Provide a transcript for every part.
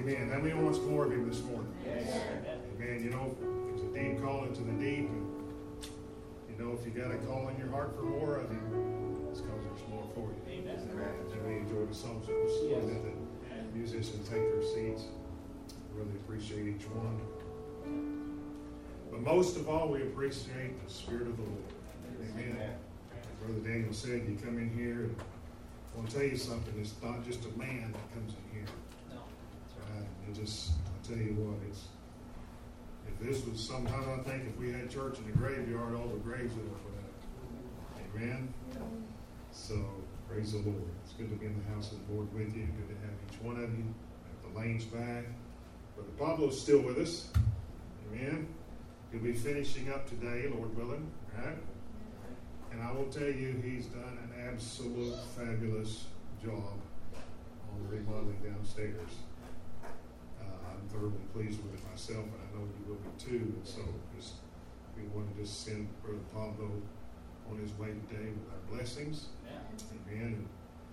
Amen. How many wants more of Him this morning? Amen. You know, there's a deep calling to the deep. And, you know, if you got a call in your heart for more of Him, it's because there's more for you. Amen. And we enjoy the songs that was let the musicians take their seats. Really appreciate each one. But most of all, we appreciate the Spirit of the Lord. Amen. Brother Daniel said, you come in here, and I want to tell you something. It's not just a man that comes in here. No. I'll tell you what, if this was sometimes I think if we had church in the graveyard, all the graves would have put up. Amen. So, praise the Lord. It's good to be in the house of the Lord with you. Good to have each one of you. Have the lanes back. Brother Pablo's still with us. Amen. He'll be finishing up today, Lord willing. Right? And I will tell you, he's done an absolute fabulous job on the remodeling downstairs. I'm thoroughly pleased with it myself, and I know you will be too. And so we want to just send Brother Pablo on his way today with our blessings. Amen. And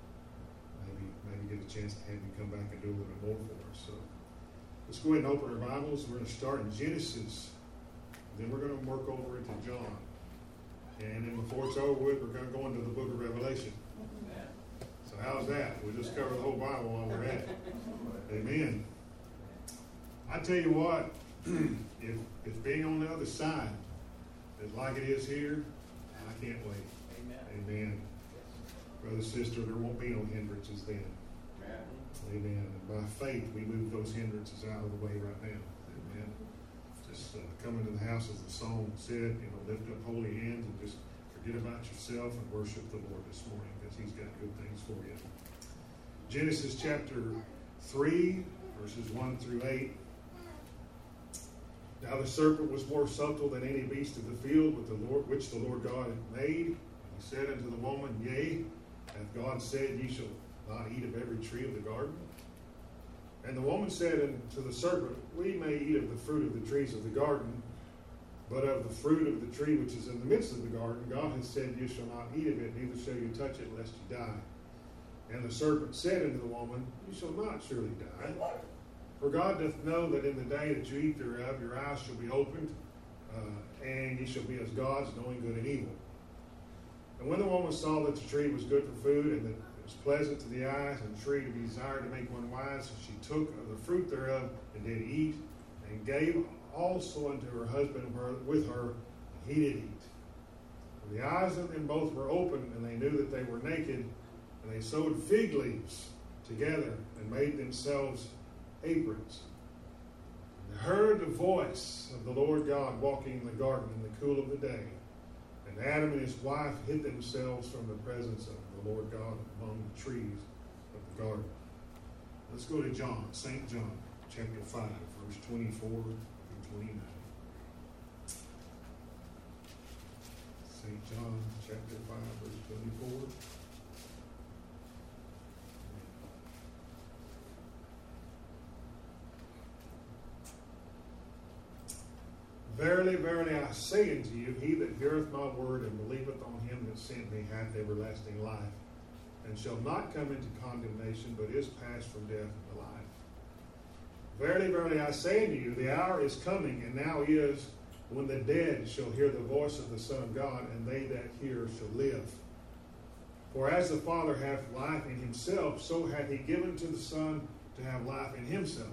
maybe get a chance to have you come back and do a little bit more for us. So let's go ahead and open our Bibles. We're going to start in Genesis. Then we're going to work over into John. And then before it's over with, we're going to go into the book of Revelation. So how's that? We'll just cover the whole Bible while we're at it. Amen. I tell you what, if being on the other side is like it is here, I can't wait. Amen. Brother, sister, there won't be no hindrances then. Amen. And by faith, we move those hindrances out of the way right now. Amen. Just come into the house, as the song said, lift up holy hands and just forget about yourself and worship the Lord this morning, because He's got good things for you. Genesis chapter 3, verses 1 through 8. Now the serpent was more subtle than any beast of the field which the Lord God had made. He said unto the woman, Yea, hath God said, Ye shall not eat of every tree of the garden? And the woman said unto the serpent, We may eat of the fruit of the trees of the garden, but of the fruit of the tree which is in the midst of the garden, God hath said, You shall not eat of it, neither shall you touch it, lest you die. And the serpent said unto the woman, You shall not surely die. For God doth know that in the day that you eat thereof, your eyes shall be opened, and ye shall be as gods, knowing good and evil. And when the woman saw that the tree was good for food, and that it was pleasant to the eyes, and a tree to be desired to make one wise, so she took of the fruit thereof, and did eat, and gave also unto her husband with her, and he did eat. And the eyes of them both were opened, and they knew that they were naked, and they sewed fig leaves together, and made themselves aprons. And they heard the voice of the Lord God walking in the garden in the cool of the day. And Adam and his wife hid themselves from the presence of the Lord God among the trees of the garden. Let's go to John, St. John, chapter 5, verse 24 through 29. St. John, chapter 5, verse 24. Verily, verily, I say unto you, he that heareth my word and believeth on him that sent me hath everlasting life, and shall not come into condemnation, but is passed from death into life. Verily, verily, I say unto you, the hour is coming, and now is, when the dead shall hear the voice of the Son of God, and they that hear shall live. For as the Father hath life in himself, so hath he given to the Son to have life in himself.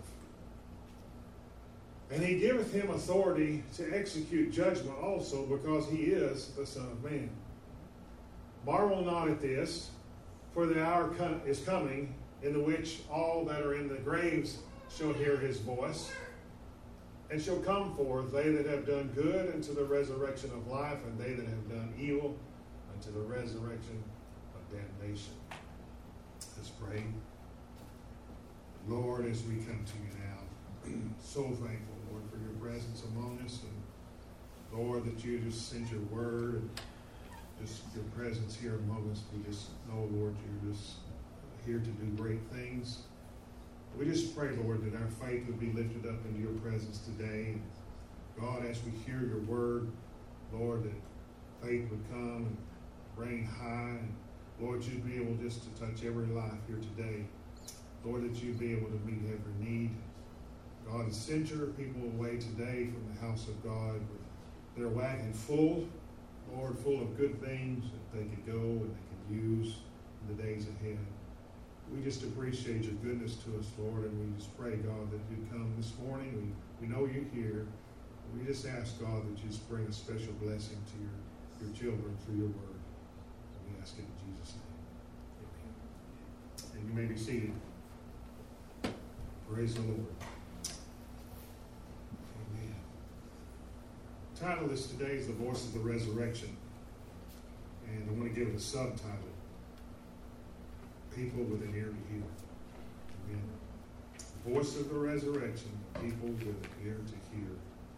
And he giveth him authority to execute judgment also, because he is the Son of Man. Marvel not at this, for the hour is coming, in the which all that are in the graves shall hear his voice, and shall come forth, they that have done good unto the resurrection of life, and they that have done evil unto the resurrection of damnation. Let's pray. Lord, as we come to you now, so thankful, Lord, for your presence among us, and Lord, that you just sent your word, and just your presence here among us. We just know, Lord, you're just here to do great things. We just pray, Lord, that our faith would be lifted up into your presence today. And God, as we hear your word, Lord, that faith would come and reign high. And Lord, you'd be able just to touch every life here today. Lord, that you be able to meet every need. God, has sent your people away today from the house of God with their wagon full, Lord, full of good things that they could go and they could use in the days ahead. We just appreciate your goodness to us, Lord, and we just pray, God, that you come this morning. We know you're here. We just ask, God, that you just bring a special blessing to your children through your word. We ask it in Jesus' name. Amen. And you may be seated. Praise the Lord. Amen. The title of this today is The Voice of the Resurrection. And I want to give it a subtitle. People with an ear to hear. Amen. Voice of the resurrection. People with an ear to hear.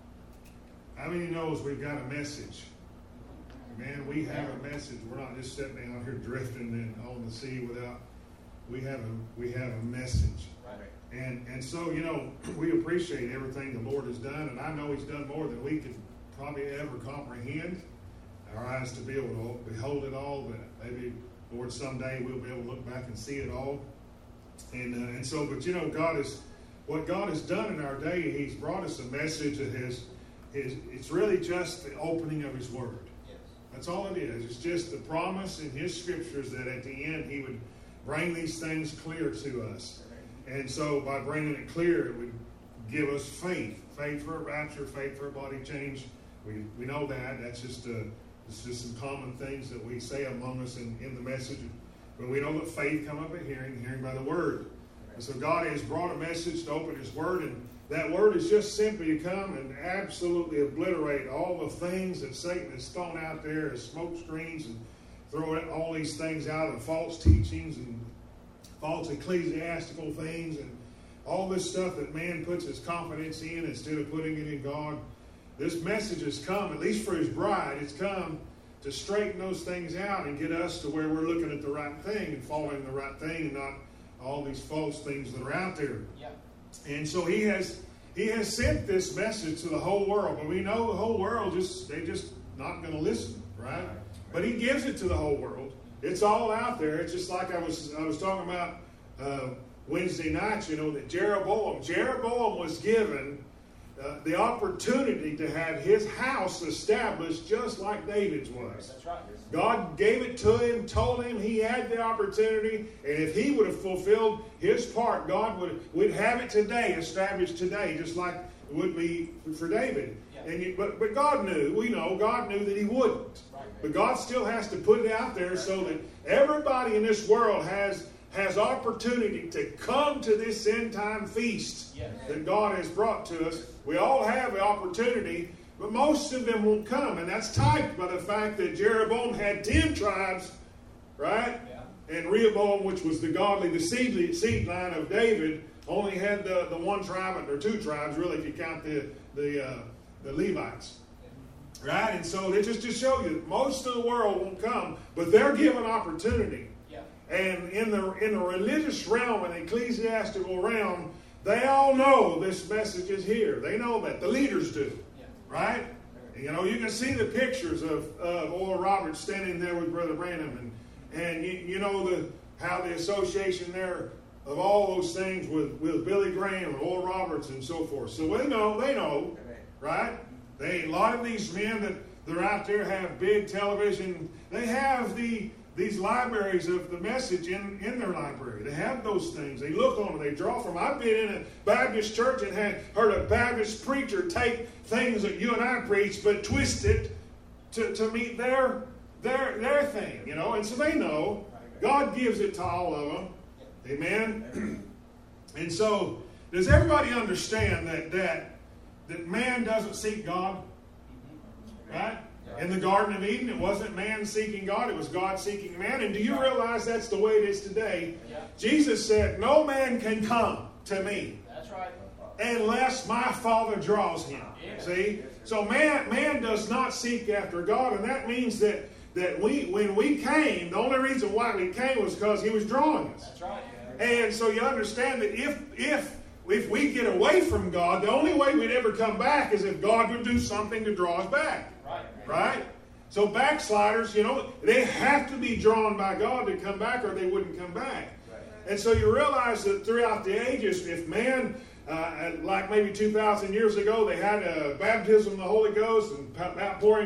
How many knows we've got a message? Amen. We have a message. We're not just sitting out here drifting on the sea without. We have a message. Right. And so, you know, we appreciate everything the Lord has done, and I know He's done more than we could probably ever comprehend. Our eyes to be able to behold it all, but maybe, Lord, someday we'll be able to look back and see it all. And so, but you know, what God has done in our day, He's brought us a message that it's really just the opening of His Word. Yes. That's all it is. It's just the promise in His Scriptures that at the end He would bring these things clear to us. And so by bringing it clear, it would give us faith. Faith for a rapture, faith for a body change. We know that. That's just it's just some common things that we say among us in the message. But we know that faith comes up at hearing by the Word. And so God has brought a message to open His Word, and that Word is just simply to come and absolutely obliterate all the things that Satan has thrown out there as smoke screens and throw all these things out and false teachings and false ecclesiastical things and all this stuff that man puts his confidence in instead of putting it in God. This message has come, at least for His bride, it's come to straighten those things out and get us to where we're looking at the right thing and following the right thing and not all these false things that are out there. Yeah. And so He has sent this message to the whole world, but we know the whole world they're just not going to listen, right? But He gives it to the whole world. It's all out there. It's just like I was talking about Wednesday night, you know, that Jeroboam was given the opportunity to have his house established just like David's was. That's right. God gave it to him, told him he had the opportunity, and if he would have fulfilled his part, God would have it today, established today, just like it would be for David. Yeah. But God knew, God knew that He wouldn't. Right. But God still has to put it out there so that everybody in this world has opportunity to come to this end time feast that God has brought to us. We all have the opportunity, but most of them won't come. And that's typed by the fact that Jeroboam had 10 tribes, right? Yeah. And Rehoboam, which was the seed line of David, only had the one tribe, or 2 tribes, really, if you count the Levites. Right? And so they just to show you, most of the world won't come, but they're given opportunity. And in the religious realm and ecclesiastical realm, they all know this message is here. They know that. The leaders do. Yeah. Right? And, you know, you can see the pictures of Oral Roberts standing there with Brother Branham. And you know how the association there of all those things with Billy Graham and Oral Roberts and so forth. So they know. Right? A lot of these men that they're out there have big television. They have these libraries of the message in their library. They have those things. They look on them. They draw from them. I've been in a Baptist church and heard a Baptist preacher take things that you and I preach, but twist it to meet their thing, you know. And so they know God gives it to all of them. Amen. And so, does everybody understand that man doesn't seek God? Right? In the Garden of Eden, it wasn't man seeking God, it was God seeking man. And do you realize that's the way it is today? Yeah. Jesus said, no man can come to me. That's right. Unless my Father draws him. Yeah. See? So man does not seek after God, and that means that when we came, the only reason why we came was because He was drawing us. That's right. Yeah. And so you understand that if we get away from God, the only way we'd ever come back is if God would do something to draw us back. Right? So backsliders, they have to be drawn by God to come back or they wouldn't come back. And so you realize that throughout the ages, if man, like maybe 2,000 years ago, they had a baptism of the Holy Ghost and outpouring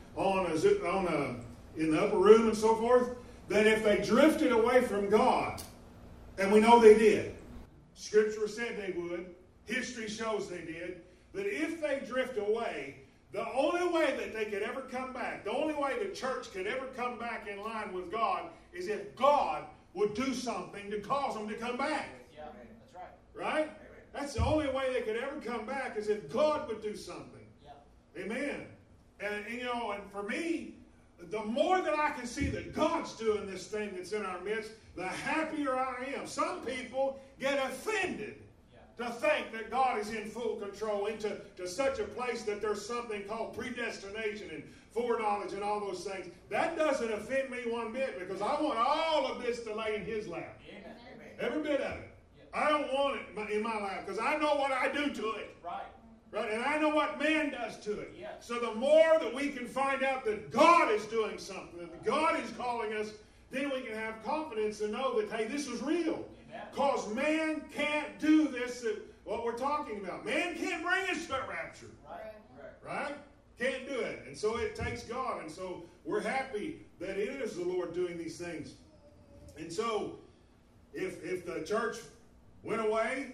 in the upper room and so forth, that if they drifted away from God, and we know they did, Scripture said they would, history shows they did, that if they drift away, the only way that they could ever come back, the only way the church could ever come back in line with God is if God would do something to cause them to come back. Yeah, that's right. Right? That's the only way they could ever come back is if God would do something. Yeah. Amen. And for me, the more that I can see that God's doing this thing that's in our midst, the happier I am. Some people get offended to think that God is in full control, into such a place that there's something called predestination and foreknowledge and all those things. That doesn't offend me one bit, because I want all of this to lay in His lap. Amen. Every bit of it. I don't want it in my lap, because I know what I do to it. Right? And I know what man does to it. Yes. So the more that we can find out that God is doing something, that God is calling us, then we can have confidence and know that, hey, this is real. Because man can't do this, what we're talking about. Man can't bring us to a rapture. Right? Can't do it. And so it takes God. And so we're happy that it is the Lord doing these things. And so if the church went away,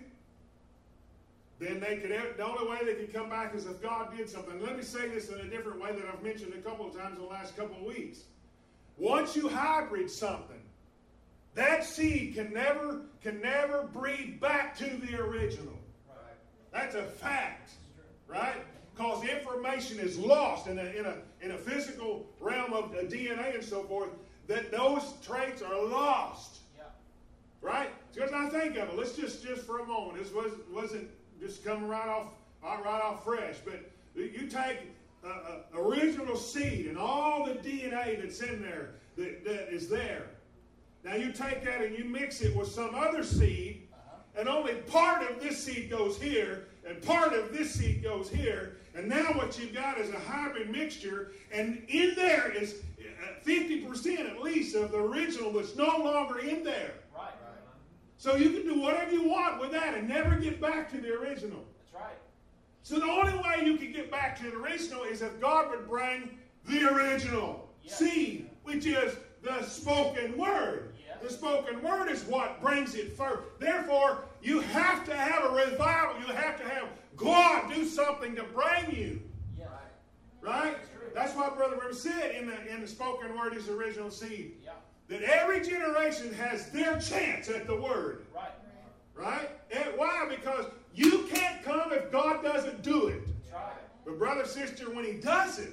then the only way they could come back is if God did something. Let me say this in a different way that I've mentioned a couple of times in the last couple of weeks. Once you hybrid something, that seed can never breed back to the original. Right. That's a fact, right? Because the information is lost in a physical realm of DNA and so forth. That those traits are lost, right? Because I think of it. Let's just for a moment. This wasn't just coming right off fresh, but you take original seed and all the DNA that's in there that is there. Now you take that and you mix it with some other seed, and only part of this seed goes here, and part of this seed goes here, and now what you've got is a hybrid mixture, and in there is 50% at least of the original that's no longer in there. Right. So you can do whatever you want with that and never get back to the original. That's right. So the only way you can get back to the original is if God would bring the original seed, which is the spoken word. The spoken word is what brings it first. Therefore, you have to have a revival. You have to have God do something to bring you. Yeah. Right? That's why Brother River said in the spoken word is the original seed. Yeah. That every generation has their chance at the word. Right. Right? And why? Because you can't come if God doesn't do it. That's right. But brother, sister, when He does it,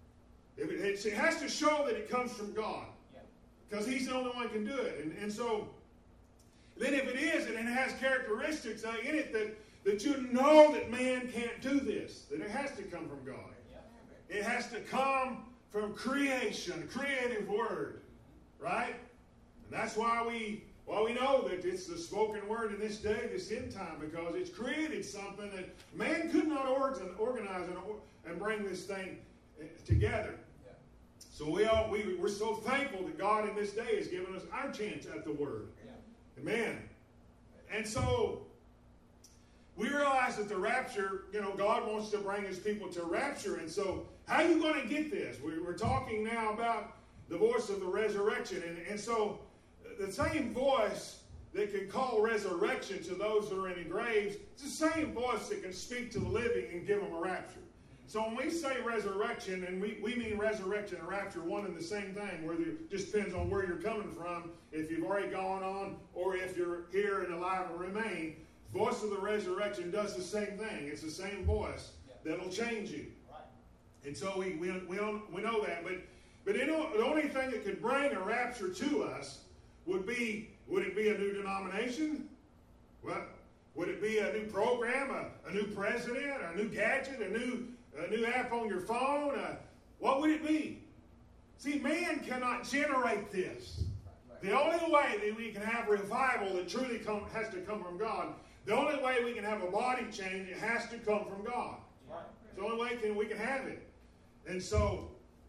it has to show that it comes from God. Because He's the only one who can do it. And so, then if it is, and it has characteristics in it that you know that man can't do this, that it has to come from God. Yeah. It has to come from creation, creative word. Right? And that's why we know that it's the spoken word in this day, this end time, because it's created something that man could not organize and bring this thing together. So we're so thankful that God in this day has given us our chance at the Word. Yeah. Amen. And so we realize that the rapture, God wants to bring His people to rapture. And so how are you going to get this? We're talking now about the voice of the resurrection. And so the same voice that can call resurrection to those who are in the graves, it's the same voice that can speak to the living and give them a rapture. So when we say resurrection, and we mean resurrection and rapture, one and the same thing, where it just depends on where you're coming from, if you've already gone on, or if you're here and alive and remain. Voice of the resurrection does the same thing. It's the same voice that'll change you. Right. And so we know that. But the only thing that could bring a rapture to us would it be a new denomination? What? Would it be a new program, a new president, a new gadget, a new app on your phone? What would it be? See, man cannot generate this. The only way that we can have revival that truly has to come from God, the only way we can have a body change, it has to come from God. It's the only way we can have it. And so,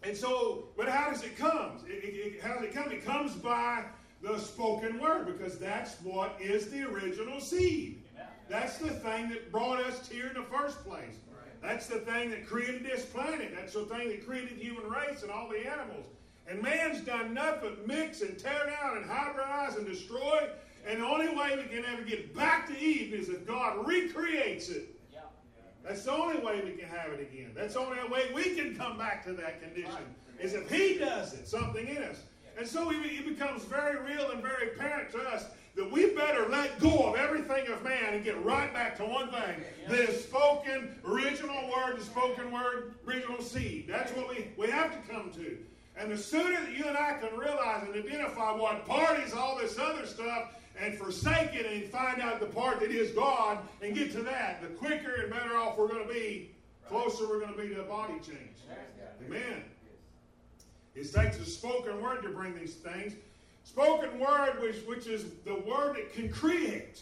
And so, but how does it come? How does it come? It comes by the spoken word, because that's what is the original seed. Amen. That's the thing that brought us here in the first place. Right. That's the thing that created this planet. That's the thing that created the human race and all the animals. And man's done nothing but mix and tear down and hybridize and destroy. And the only way we can ever get back to Eden is if God recreates it. Yeah. That's the only way we can have it again. That's the only way we can come back to that condition, is if He does it, something in us. And so it becomes very real and very apparent to us that we better let go of everything of man and get right back to one thing. The spoken original word, the spoken word, original seed. That's what we have to come to. And the sooner that you and I can realize and identify what part is all this other stuff and forsake it and find out the part that is God and get to that, the quicker and better off we're going to be, closer we're going to be to a body change. Amen. It takes a spoken word to bring these things. Spoken word, which is the word that can create.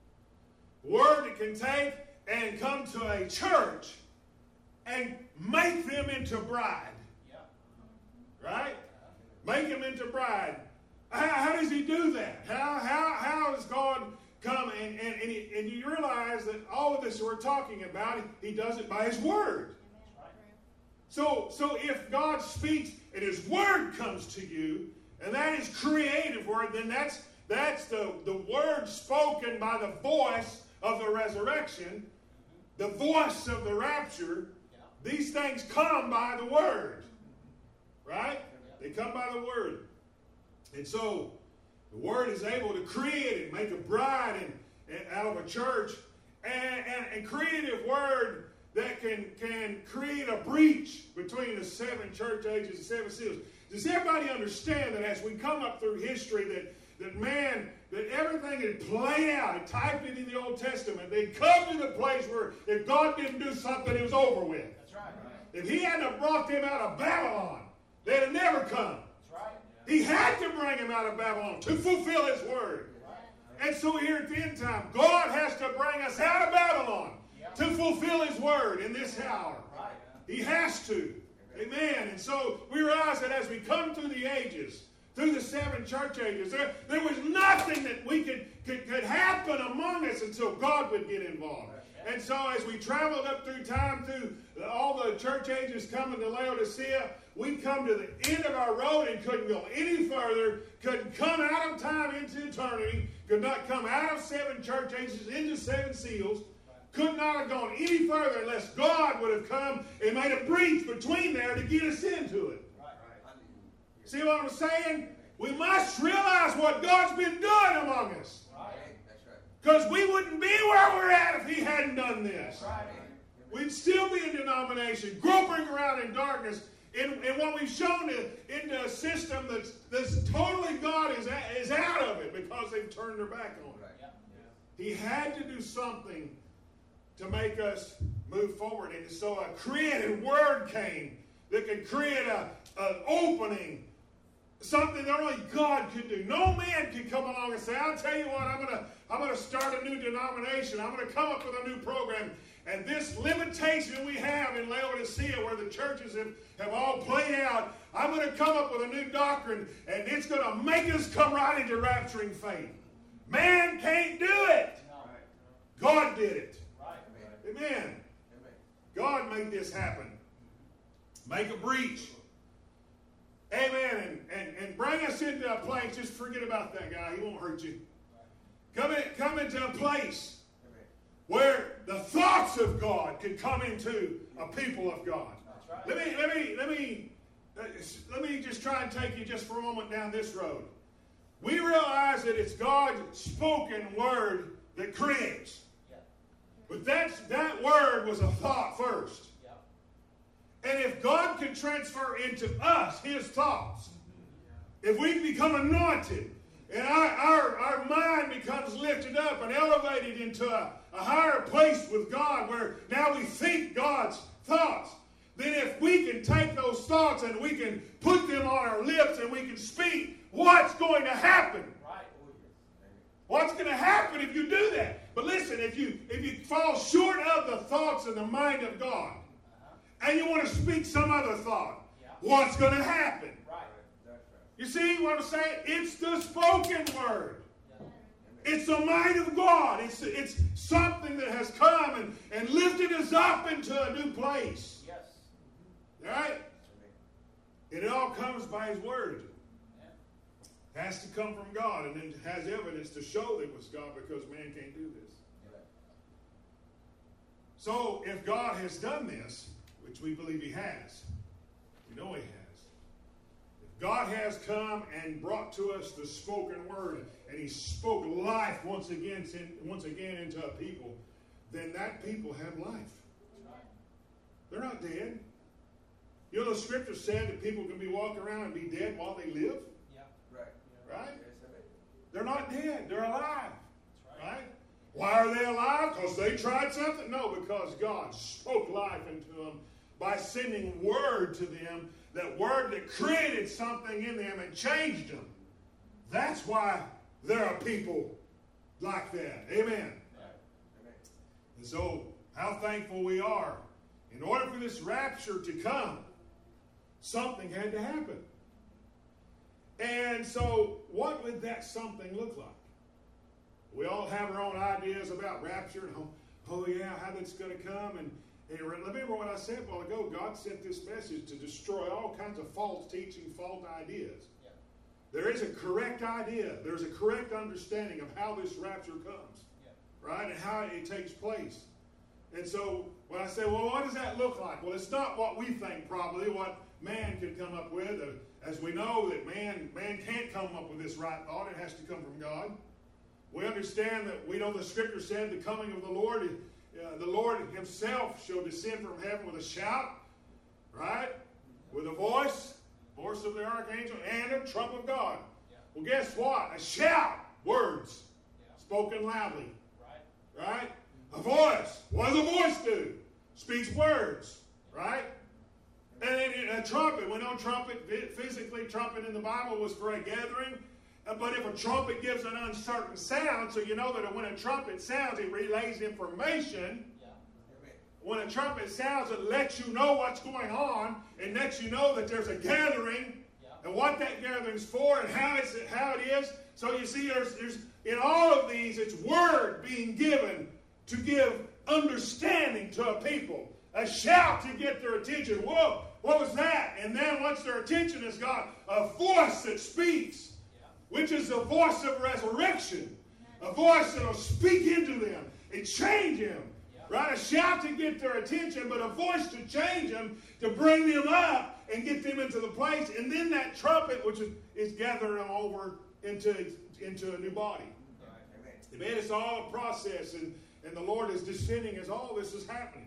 Word that can take and come to a church and make them into bride. Right? Make them into bride. How does He do that? How does God come and you realize that all of this we're talking about, He does it by His word. So if God speaks and His word comes to you, and that is creative word, then that's the word spoken by the voice of the resurrection, the voice of the rapture. These things come by the word. Right? They come by the word. And so the word is able to create and make a bride out of a church, and creative word that can create a breach between the 7 church ages and 7 seals. Does everybody understand that as we come up through history that everything had played out, it typed it in the Old Testament, they'd come to the place where if God didn't do something, it was over with. That's right. If He hadn't brought them out of Babylon, they'd have never come. That's right. He had to bring them out of Babylon to fulfill His word. Right. And so here at the end time, God has to bring us out of Babylon to fulfill His word in this hour. Right. He has to. Amen. And so we realize that as we come through the ages, through the 7 church ages, there was nothing that we could happen among us until God would get involved. And so as we traveled up through time, through all the church ages coming to Laodicea, we come to the end of our road and couldn't go any further, couldn't come out of time into eternity, could not come out of 7 church ages into 7 seals, could not have gone any further unless God would have come and made a breach between there to get us into it. See what I'm saying? We must realize what God's been doing among us. Because we wouldn't be where we're at if He hadn't done this. We'd still be in denomination, groping around in darkness, in what we've shown into a system that's totally God is out of it because they've turned their back on it. He had to do something to make us move forward. And so a creative word came that could create an opening, something that only God could do. No man can come along and say, I'll tell you what, I'm going to start a new denomination. I'm going to come up with a new program. And this limitation we have in Laodicea, where the churches have all played out, I'm going to come up with a new doctrine, and it's going to make us come right into rapturing faith. Man can't do it. God did it. Amen. God made this happen. Make a breach. Amen. And bring us into a place. Just forget about that guy. He won't hurt you. Come into a place where the thoughts of God could come into a people of God. Right. Let me just try and take you just for a moment down this road. We realize that it's God's spoken word that creates. But that word was a thought first. And if God could transfer into us His thoughts, if we become anointed, and our mind becomes lifted up and elevated into a higher place with God, where now we think God's thoughts, then if we can take those thoughts and we can put them on our lips and we can speak, what's going to happen? What's going to happen if you do that? But listen, if you fall short of the thoughts and the mind of God, and you want to speak some other thought, what's going to happen. Right. You see what I'm saying? It's the spoken word. It's the might of God. It's something that has come and lifted us up into a new place. Yes. All right? And it all comes by His word. It has to come from God, and then has evidence to show that it was God, because man can't do this. So if God has done this, which we believe He has, we know He has. If God has come and brought to us the spoken word, and He spoke life once again into a people, then that people have life. They're not dead. You know, the scripture said that people can be walking around and be dead while they live. Yeah. Right? They're not dead. They're alive. Right? Why are they alive? Because they tried something? No, because God spoke life into them by sending word to them, that word that created something in them and changed them. That's why there are people like that. Amen. And so, how thankful we are. In order for this rapture to come, something had to happen. And so, what would that something look like? We all have our own ideas about rapture and how that's going to come. And remember what I said a while ago. God sent this message to destroy all kinds of false teaching, false ideas. Yeah. There is a correct idea. There's a correct understanding of how this rapture comes, right, and how it takes place. And so when I say, well, what does that look like? Well, it's not what we think, probably, what man can come up with. As we know that man can't come up with this right thought. It has to come from God. We understand that we know the scripture said the coming of the Lord Himself shall descend from heaven with a shout, right? With a voice of the archangel, and a trump of God. Yeah. Well, guess what? A shout, words, spoken loudly. Right? A voice. What does a voice do? Speaks words, right? And a trumpet. We know trumpet, physically trumpet in the Bible was for a gathering. But if a trumpet gives an uncertain sound, so you know that when a trumpet sounds, it relays information. Yeah. When a trumpet sounds, it lets you know what's going on, and lets you know that there's a gathering, and what that gathering's for, and how it is. So you see, there's in all of these, it's word being given to give understanding to a people. A shout to get their attention. Whoa, what was that? And then once their attention is got, a voice that speaks. Which is the voice of resurrection. A voice that will speak into them and change them. Right? A shout to get their attention, but a voice to change them, to bring them up and get them into the place. And then that trumpet, which is gathering them over into a new body. Amen. It's all a process, and the Lord is descending as all this is happening.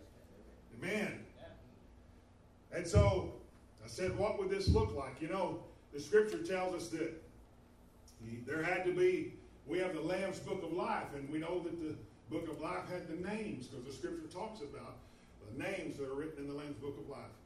Amen. And so, I said, what would this look like? You know, the scripture tells us that there had to be, we have the Lamb's Book of Life, and we know that the Book of Life had the names, because the scripture talks about the names that are written in the Lamb's Book of Life.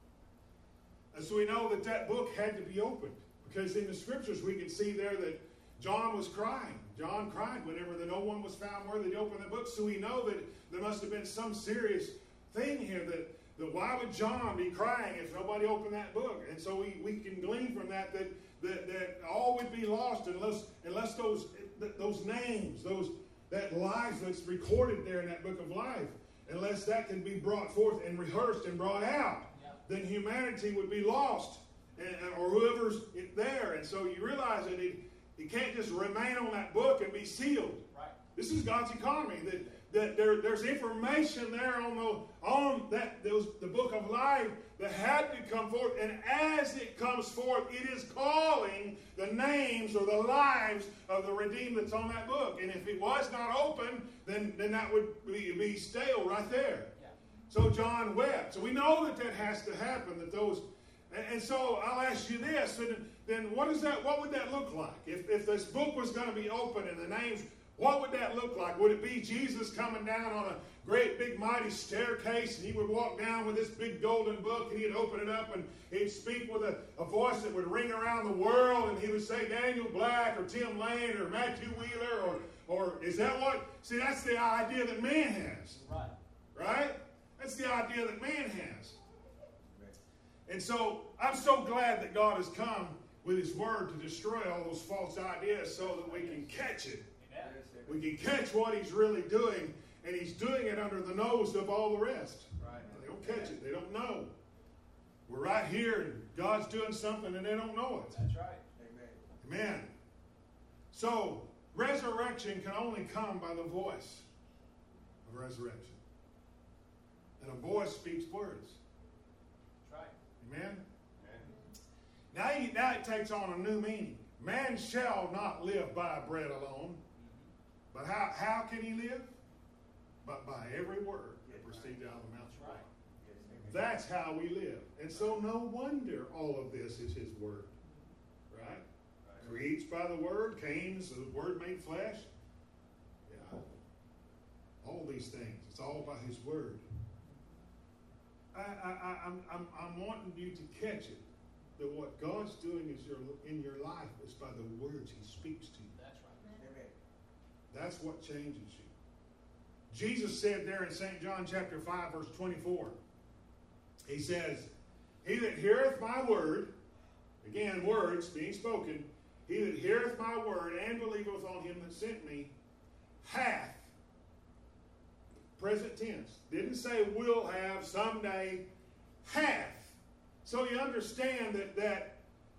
And so we know that that book had to be opened, because in the scriptures we can see there that John was crying. John cried whenever no one was found worthy to open the book. So we know that there must have been some serious thing here that why would John be crying if nobody opened that book? And so we can glean from that all would be lost unless those names, that life that's recorded there in that book of life, unless that can be brought forth and rehearsed and brought out, then humanity would be lost, or whoever's there. And so you realize that it can't just remain on that book and be sealed. Right. This is God's economy. That there's information there on the book of life that had to come forth, and as it comes forth, it is calling the names or the lives of the redeemed that's on that book. And if it was not open, then that would be stale right there. Yeah. So John wept. So we know that has to happen. And so I'll ask you this: then what would that look like if this book was going to be open and the names? What would that look like? Would it be Jesus coming down on a great big mighty staircase, and He would walk down with this big golden book, and He'd open it up, and He'd speak with a voice that would ring around the world, and He would say Daniel Black or Tim Lane or Matthew Wheeler or is that what? See, that's the idea that man has. Right? That's the idea that man has. And so I'm so glad that God has come with his word to destroy all those false ideas so that we can catch it. We can catch what he's really doing, and he's doing it under the nose of all the rest. They don't catch it. They don't know. We're right here, and God's doing something, and they don't know it. That's right. Amen. So, resurrection can only come by the voice of resurrection. And a voice speaks words. That's right. Amen? Now it takes on a new meaning. Man shall not live by bread alone. But how can he live? But by every word that proceeds out of the mouth of God. That's how we live. And so no wonder all of this is his word. Right? Creates by the word, Cain's the word made flesh. Yeah. All these things. It's all by his word. I'm wanting you to catch it. That what God's doing is in your life is by the words he speaks to you. That's right. Amen. That's what changes you. Jesus said there in St. John chapter 5, verse 24, he says, he that heareth my word, again, words being spoken, he that heareth my word and believeth on him that sent me, hath, present tense, didn't say will have, someday, hath. So you understand that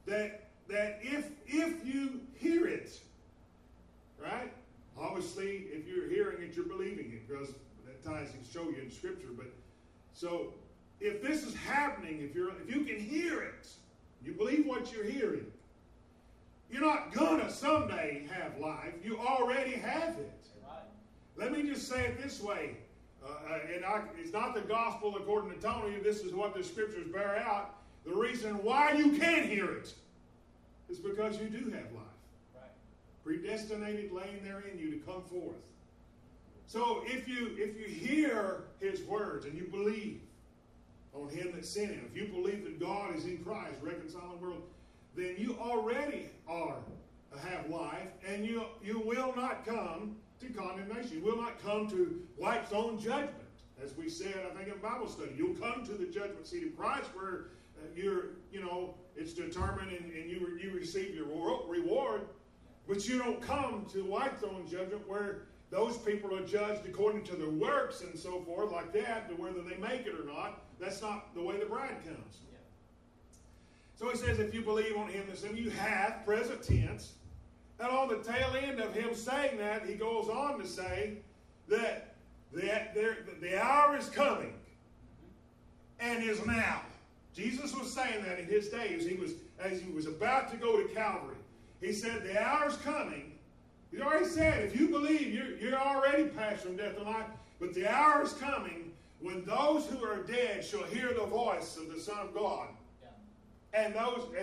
if you hear it, right? Obviously, if you're hearing it, you're believing it, because that ties to show you in Scripture. But so, if this is happening, if you can hear it, you believe what you're hearing, you're not gonna someday have life. You already have it. Right. Let me just say it this way. It's not the gospel according to Tony. This is what the Scriptures bear out. The reason why you can hear it is because you do have life. Right. Predestinated laying there in you to come forth. So if you hear his words and you believe on him that sent him, if you believe that God is in Christ reconciling the world, then you already have life, and you will not come to condemnation. You will not come to life's own judgment. As we said, I think in Bible study, you'll come to the judgment seat of Christ where it's determined and you receive your reward. But you don't come to life's own judgment where those people are judged according to their works and so forth, like that, to whether they make it or not. That's not the way the bride comes. Yeah. So he says, if you believe on him that sent you, hath, present tense. And on the tail end of him saying that, he goes on to say that the hour is coming and is now. Jesus was saying that in his day as he was about to go to Calvary. He said, the hour is coming. He already said, if you believe, you're already passed from death to life. But the hour is coming when those who are dead shall hear the voice of the Son of God. Yeah. And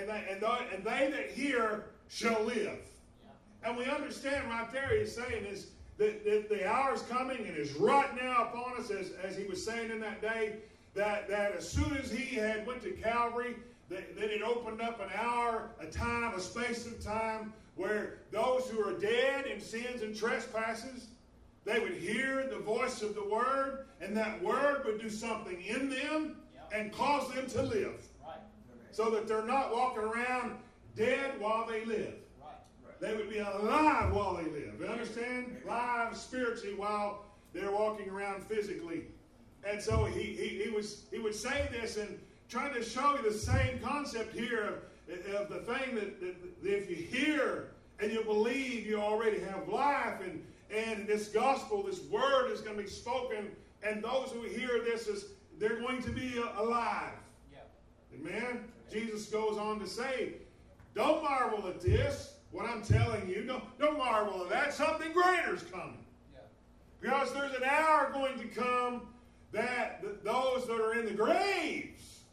they that hear shall live. Yeah. And we understand right there, he's saying is that the hour is coming and is right now upon us, as he was saying in that day, that as soon as he had went to Calvary, that it opened up an hour, a time, a space of time, where those who are dead in sins and trespasses, they would hear the voice of the Word, and that Word would do something in them and cause them to live. Right. So that they're not walking around dead while they live. Right. They would be alive while they live. You understand? Alive spiritually while they're walking around physically. And so he would say this and trying to show you the same concept here of the thing that if you hear and you believe, you already have life, and this gospel, this word is going to be spoken, and those who hear this, they're going to be alive. Yeah. Amen? Jesus goes on to say, don't marvel at this, what I'm telling you. Don't marvel at that. Something greater is coming. Yeah. Because there's an hour going to come that those that are in the graves,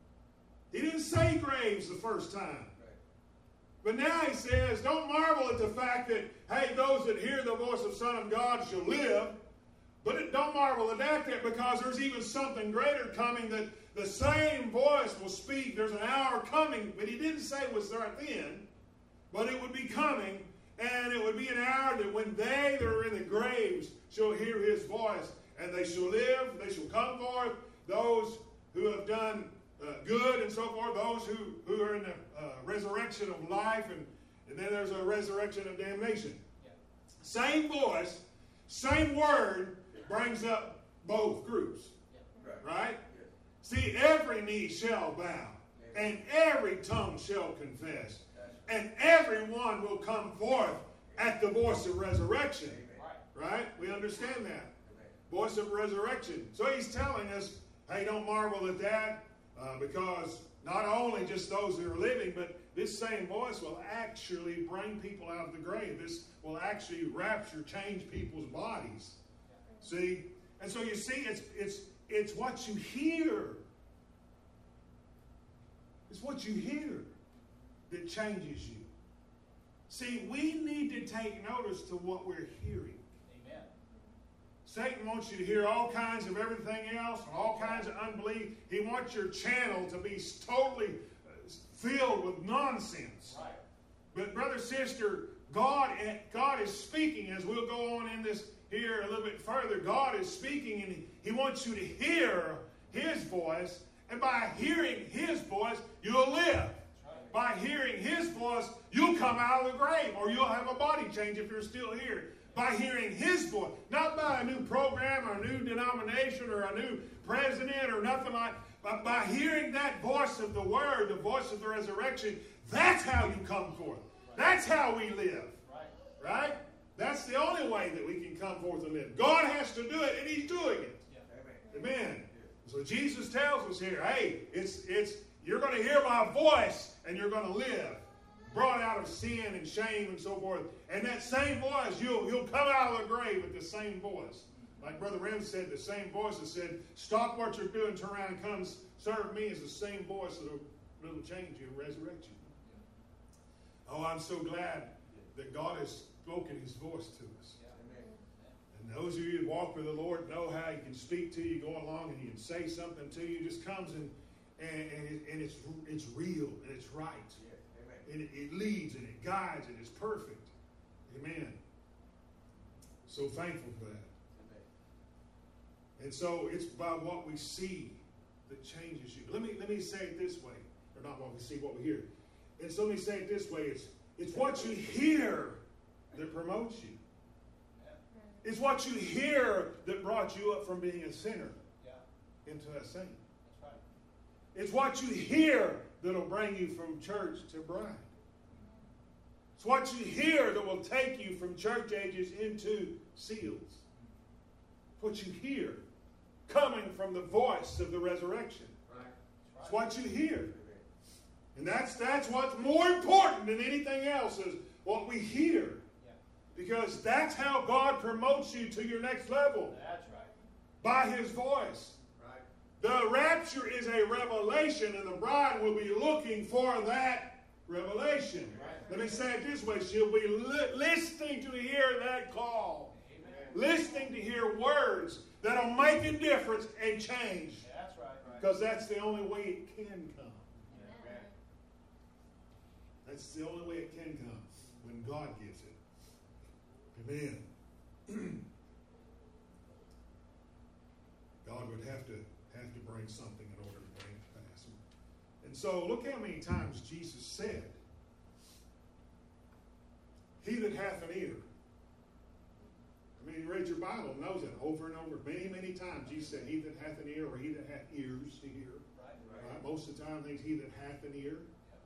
he didn't say graves the first time. Right. But now he says, don't marvel at the fact that, hey, those that hear the voice of the Son of God shall live. But don't marvel at that because there's even something greater coming, that the same voice will speak. There's an hour coming, but he didn't say it was right then, but it would be coming, and it would be an hour that when they that are in the graves shall hear his voice, and they shall live, they shall come forth, those who have done good and so forth, those who are in the resurrection of life, and then there's a resurrection of damnation. Yeah. Same voice, same word brings up both groups. Yeah. Right? See, every knee shall bow, and every tongue shall confess, and everyone will come forth at the voice of resurrection. Right? We understand that. Voice of resurrection. So he's telling us, hey, don't marvel at that, because not only just those who are living, but this same voice will actually bring people out of the grave. This will actually rapture, change people's bodies. See? And so you see, it's what you hear. It's what you hear that changes you. See, we need to take notice to what we're hearing. Amen. Satan wants you to hear all kinds of everything else, all kinds of unbelief. He wants your channel to be totally filled with nonsense. Right. But brother, sister, God is speaking, as we'll go on in this here a little bit further. God is speaking, and He wants you to hear His voice. And by hearing His voice, you'll live. Right. By hearing His voice, you'll come out of the grave, or you'll have a body change if you're still here. By hearing His voice, not by a new program or a new denomination or a new president or nothing like that, but by hearing that voice of the Word, the voice of the resurrection, that's how you come forth. Right. That's how we live. Right? That's the only way that we can come forth and live. God has to do it, and He's doing it. Yeah. Amen. So Jesus tells us here, hey, you're going to hear my voice, and you're going to live. Brought out of sin and shame and so forth. And that same voice, you'll come out of the grave with the same voice. Like Brother Rem said, the same voice that said, stop what you're doing, turn around and come serve me, is the same voice that'll change you and resurrect you. Oh, I'm so glad that God has spoken His voice to us. And those of you who walk with the Lord know how He can speak to you, go along, and He can say something to you. Just comes and it's real and it's right. And it leads and it guides and it's perfect. Amen. So thankful for that. Amen. And so it's by what we see that changes you. Let me say it this way. Or not what we see, what we hear. And so let me say it this way. It's what you hear that promotes you. Yeah. It's what you hear that brought you up from being a sinner into a saint. That's right. It's what you hear that'll bring you from church to bride. It's what you hear that will take you from church ages into seals. It's what you hear coming from the voice of the resurrection. Right. It's what you hear. And that's what's more important than anything else, is what we hear. Yeah. Because that's how God promotes you to your next level. That's right. By His voice. Right. The rapture is a revelation, and the bride will be looking for that revelation. Right. Let me say it this way. She'll be listening to hear that call. Amen. Listening to hear words that'll make a difference and change. That's right. Because that's the only way it can come. Amen. That's the only way it can come, when God gives it. Amen. God would have to bring something in order to bring it to pass. And so look how many times Jesus said, he that hath an ear. I mean, you read your Bible, knows it over and over. Many, many times Jesus said, he that hath an ear, or he that hath ears to hear. Right? Most of the time, it's he that hath an ear.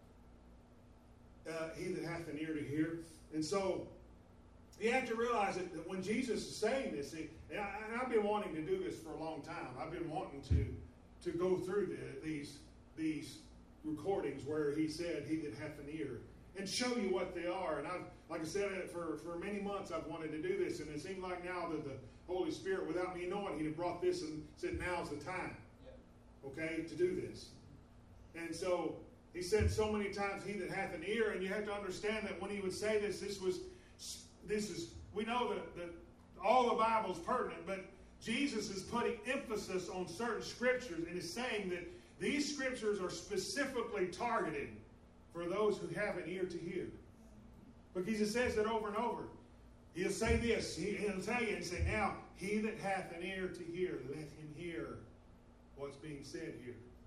He that hath an ear to hear. And so, you have to realize that when Jesus is saying this, and I've been wanting to do this for a long time. I've been wanting to go through these recordings where he said, he that hath an ear, and show you what they are. And like I said, for many months I've wanted to do this, and it seemed like now that the Holy Spirit, without me knowing, He had brought this and said, now's the time, okay, to do this. And so He said so many times, he that hath an ear, and you have to understand that when He would say this is, we know that all the Bible's pertinent, but Jesus is putting emphasis on certain scriptures and is saying that these scriptures are specifically targeted for those who have an ear to hear. Because He says that over and over. He'll say this, He'll tell you, and say, now, he that hath an ear to hear, let him hear what's being said here.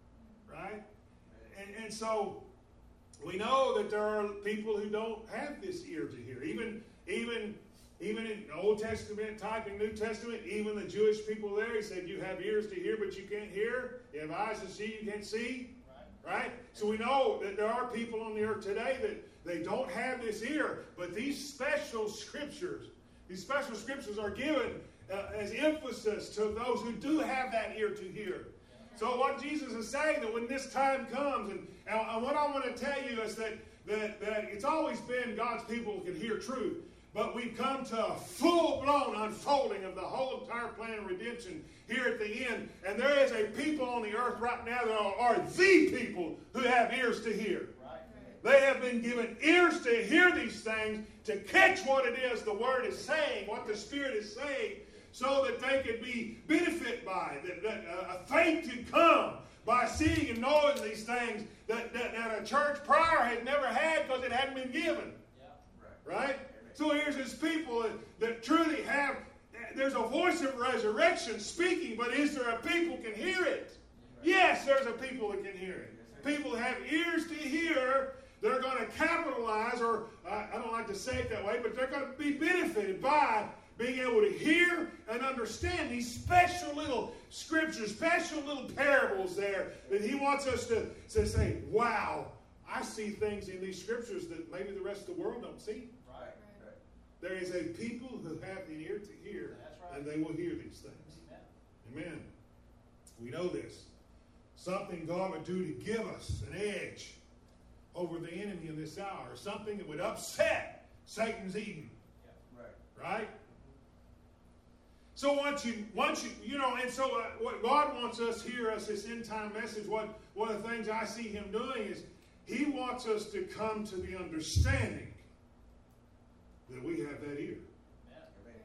Right? And so we know that there are people who don't have this ear to hear. Even in Old Testament type and New Testament, even the Jewish people there, he said, you have ears to hear, but you can't hear. You have eyes to see, you can't see. Right? So we know that there are people on the earth today that they don't have this ear, but these special scriptures are given as emphasis to those who do have that ear to hear. So what Jesus is saying, that when this time comes, and what I want to tell you is that it's always been God's people who can hear truth. But we've come to a full-blown unfolding of the whole entire plan of redemption here at the end. And there is a people on the earth right now that are the people who have ears to hear. Right. They have been given ears to hear these things, to catch what it is the Word is saying, what the Spirit is saying, so that they could be benefited by it, that a faith could come by seeing and knowing these things that a church prior had never had because it hadn't been given. Yeah. Right? So here's his people that truly have, there's a voice of resurrection speaking, but is there a people can hear it? Yes, there's a people that can hear it. People have ears to hear. They're going to capitalize, or I don't like to say it that way, but they're going to be benefited by being able to hear and understand these special little scriptures, special little parables there that he wants us to say, wow, I see things in these scriptures that maybe the rest of the world don't see. Right. There is a people who have the ear to hear, and they will hear these things. Amen. We know this. Something God would do to give us an edge over the enemy in this hour. Something that would upset Satan's Eden. Yeah. Right? So once you and so what God wants us here as this end time message, one of the things I see him doing is he wants us to come to the understanding that we have that ear. Amen.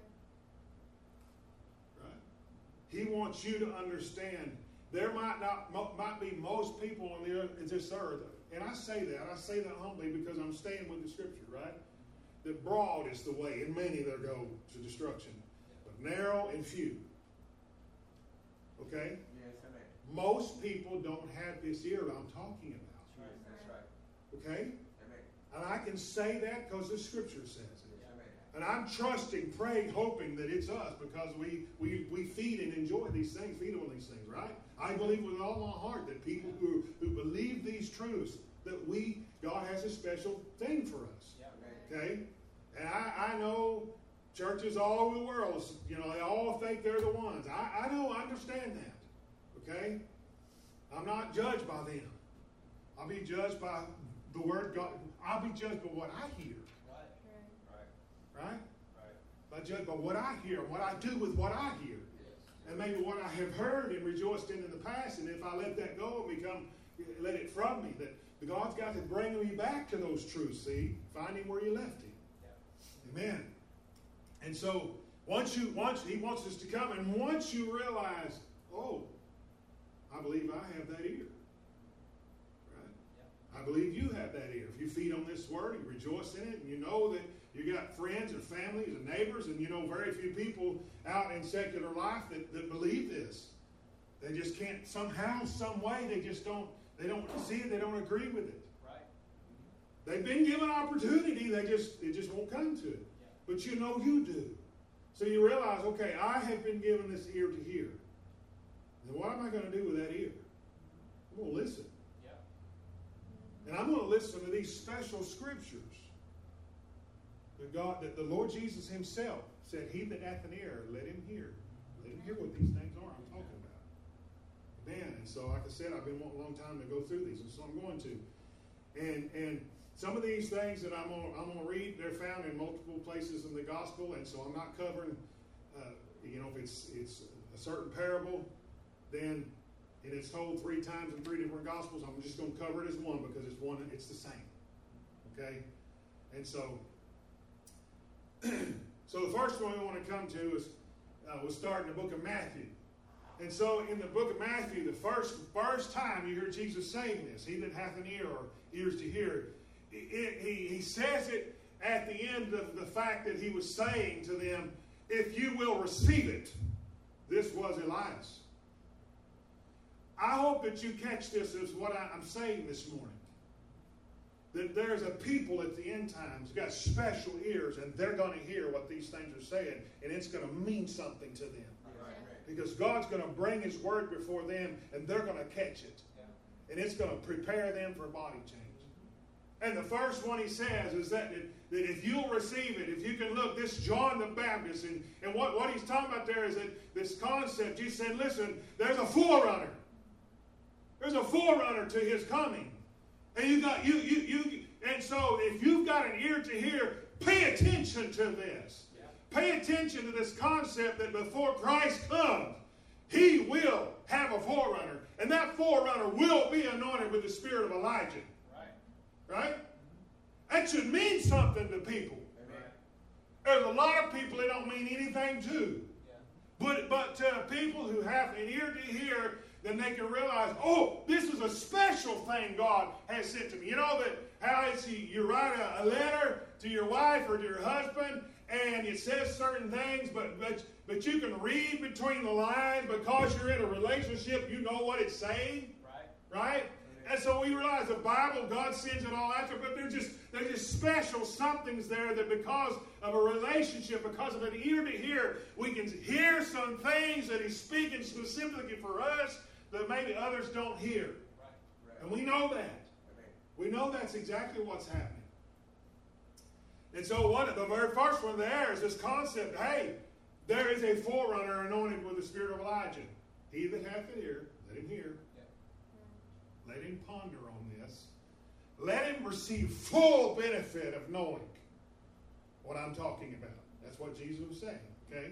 Right? He wants you to understand there might be most people on this earth, and I say that humbly because I'm staying with the scripture, right? That broad is the way, and many there go to destruction, but narrow and few. Okay? Yes, amen. Most people don't have this ear that I'm talking about. That's right. Okay? Amen. And I can say that because the scripture says it. Amen. And I'm trusting, praying, hoping that it's us because we feed and enjoy these things, feed on these things, right? I believe with all my heart that people who believe these truths, that God has a special thing for us. Yeah. Okay? And I know churches all over the world, they all think they're the ones. I understand that. Okay? I'm not judged by them. I'll be judged by the Word of God. I'll be judged by what I hear. Right? I judge by what I hear, what I do with what I hear. Yes. And maybe what I have heard and rejoiced in the past, and if I let that go and let it from me, that God's got to bring me back to those truths, see? Find him where you left him. Yeah. Amen. And so, once he wants us to come, and once you realize, oh, I believe I have that ear. Right? Yeah. I believe you have that ear. If you feed on this word, you rejoice in it, and you know that you got friends and families and neighbors, and very few people out in secular life that believe this. They just can't somehow, some way, they don't see it, they don't agree with it. Right. They've been given opportunity, it just won't come to it. Yeah. But you do. So you realize, okay, I have been given this ear to hear. Then what am I going to do with that ear? I'm going to listen. Yeah. And I'm going to listen to these special scriptures. That the Lord Jesus himself said, he that hath an ear, let him hear. Let him hear what these things are I'm talking about. Amen. And so, like I said, I've been wanting a long time to go through these, and so I'm going to. And some of these things that I'm going to read, they're found in multiple places in the gospel, and so I'm not covering, if it's a certain parable, then and it's told 3 times in 3 different gospels, I'm just going to cover it as one because it's the same. Okay? And so the first one we want to come to is we'll start in the book of Matthew. And so in the book of Matthew, the first time you hear Jesus saying this, he that hath an ear or ears to hear, he says it at the end of the fact that he was saying to them, if you will receive it. This was Elias. I hope that you catch this as what I'm saying this morning. That there's a people at the end times who got special ears, and they're going to hear what these things are saying, and it's going to mean something to them. Because God's going to bring His Word before them, and they're going to catch it. And it's going to prepare them for body change. And the first one He says is that if you'll receive it, if you can look, this John the Baptist, and what he's talking about there is that this concept, He said, listen, there's a forerunner. There's a forerunner to His coming. And and so if you've got an ear to hear, pay attention to this. Yeah. Pay attention to this concept that before Christ comes, He will have a forerunner. And that forerunner will be anointed with the spirit of Elijah. Right? That should mean something to people. Amen. There's a lot of people it don't mean anything to. Yeah. But to people who have an ear to hear, then they can realize, oh, this is a special thing God has sent to me. You know that how you write a letter to your wife or to your husband, and it says certain things, but you can read between the lines because you're in a relationship, you know what it's saying. Right? And so we realize the Bible, God sends it all out there, but there's just special somethings there that because of a relationship, because of an ear to hear, we can hear some things that He's speaking specifically for us that maybe others don't hear. And we know that. We know that's exactly what's happening. And so the very first one there is this concept, hey, there is a forerunner anointed with the spirit of Elijah. He that hath an ear, let him hear. Let him ponder on this. Let him receive full benefit of knowing what I'm talking about. That's what Jesus was saying, okay?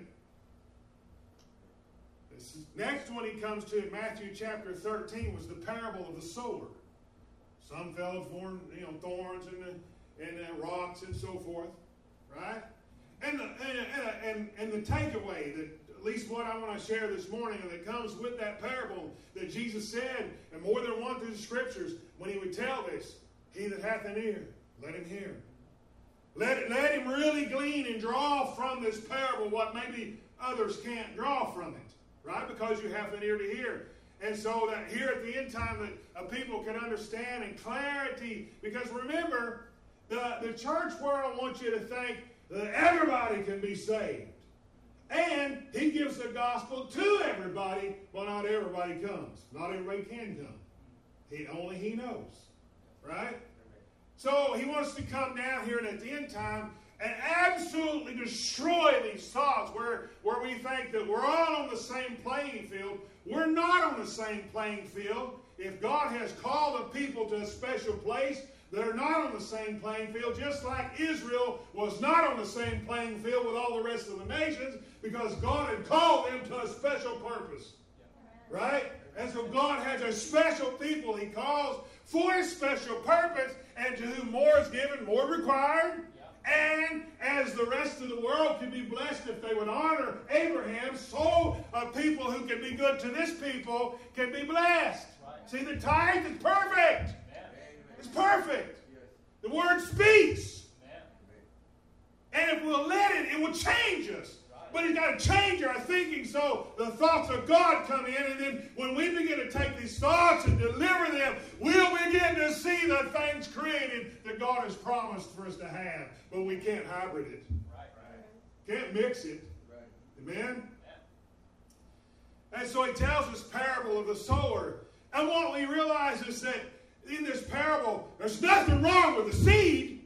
This next one He comes to in Matthew chapter 13 was the parable of the sower. Some fellows born, thorns and rocks and so forth, right? And the takeaway that at least what I want to share this morning, and that comes with that parable that Jesus said, and more than one through the Scriptures, when He would tell this, he that hath an ear, let him hear. Let him really glean and draw from this parable what maybe others can't draw from it, right? Because you have an ear to hear. And so that here at the end time that people can understand and clarity, because remember, the church world wants you to think that everybody can be saved. And He gives the gospel to everybody, but not everybody comes. Not everybody can come. Only He knows. Right? So He wants to come down here and at the end time and absolutely destroy these thoughts where we think that we're all on the same playing field. We're not on the same playing field. If God has called a people to a special place, they're not on the same playing field, just like Israel was not on the same playing field with all the rest of the nations, because God had called them to a special purpose. Right? And so God has a special people He calls for a special purpose, and to whom more is given, more required. And as the rest of the world can be blessed if they would honor Abraham, so people who can be good to this people can be blessed. Right. See, the tithe is perfect. It's perfect. The Word speaks. And if we'll let it, it will change us. But He's got to change our thinking so the thoughts of God come in. And then when we begin to take these thoughts and deliver them, we'll begin to see the things created that God has promised for us to have. But we can't hybrid it. Can't mix it. Amen? And so He tells this parable of the sower. And what we realize is that in this parable, there's nothing wrong with the seed.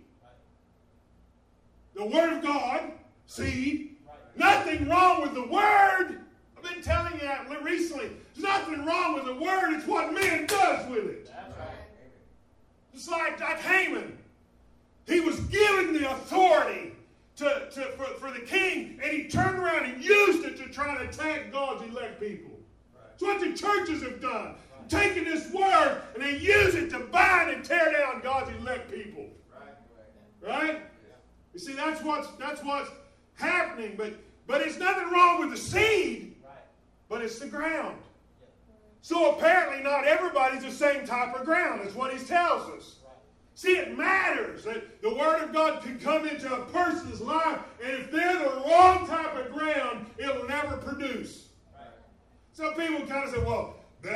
The Word of God, seed. Nothing wrong with the Word. I've been telling you that recently. There's nothing wrong with the Word. It's what man does with it. That's right. It's like Haman. He was given the authority for the king, and he turned around and used it to try to attack God's elect people. It's what the churches have done. Taking this Word and they use it to bind and tear down God's elect people. Right? You see, that's what's happening, but it's nothing wrong with the seed, but it's the ground. So apparently not everybody's the same type of ground. That's what He tells us. See, it matters that the Word of God can come into a person's life, and if they're the wrong type of ground, it will never produce. Some people kind of say, well, that don't happen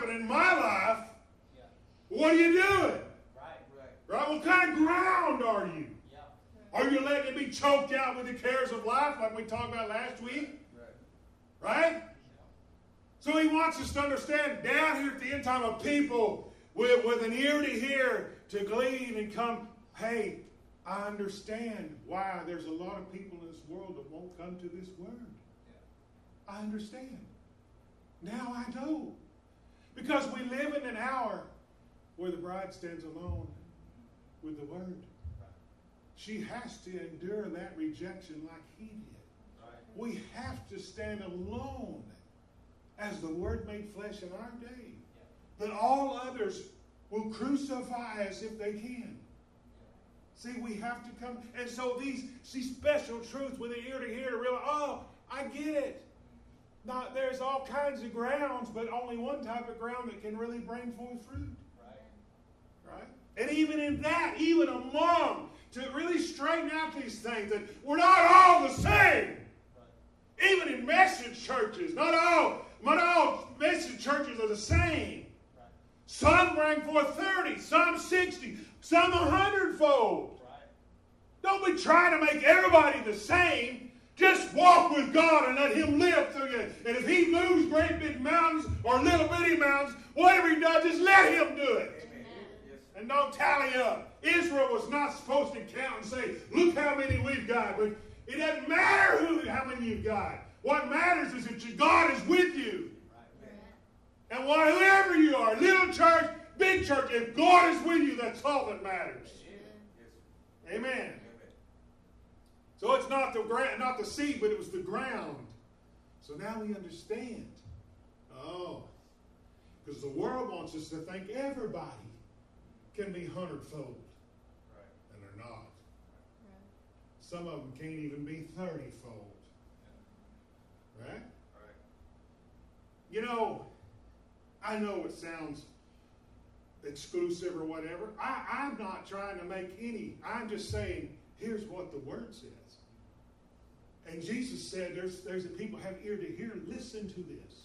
happening in my life, what are you doing? Right? What kind of ground are you? Are you letting it be choked out with the cares of life like we talked about last week? Right? So he wants us to understand down here at the end time of people with an ear to hear, to glean and come, hey, I understand why there's a lot of people in this world that won't come to this word. I understand. Now I know. Because we live in an hour where the bride stands alone with the word. She has to endure that rejection like he did. We have to stand alone as the word made flesh in our day. That all others will crucify us if they can. See, we have to come. And so these special truths with an ear to hear to realize, oh, I get it. Now, there's all kinds of grounds, but only one type of ground that can really bring forth fruit. Right? And even in that, even among, to really straighten out these things, that we're not all the same. Even in message churches, not all message churches are the same. Some bring forth 30, some 60, some 100-fold. Don't be trying to make everybody the same. Just walk with God and let him live through you. And if he moves great big mountains or little bitty mountains, whatever he does, just let him do it. And don't tally up. Israel was not supposed to count and say, look how many we've got. But it doesn't matter how many you've got. What matters is that God is with you. And whoever you are, little church, big church, if God is with you, that's all that matters. Amen. So it's not the seed, but it was the ground. So now we understand. Oh, because the world wants us to think everybody can be 100-fold. And they're not. Some of them can't even be 30-fold. Right? You know, I know it sounds exclusive or whatever. I'm not trying to make any. I'm just saying, here's what the Word says. And Jesus said, there's a people have ear to hear. Listen to this.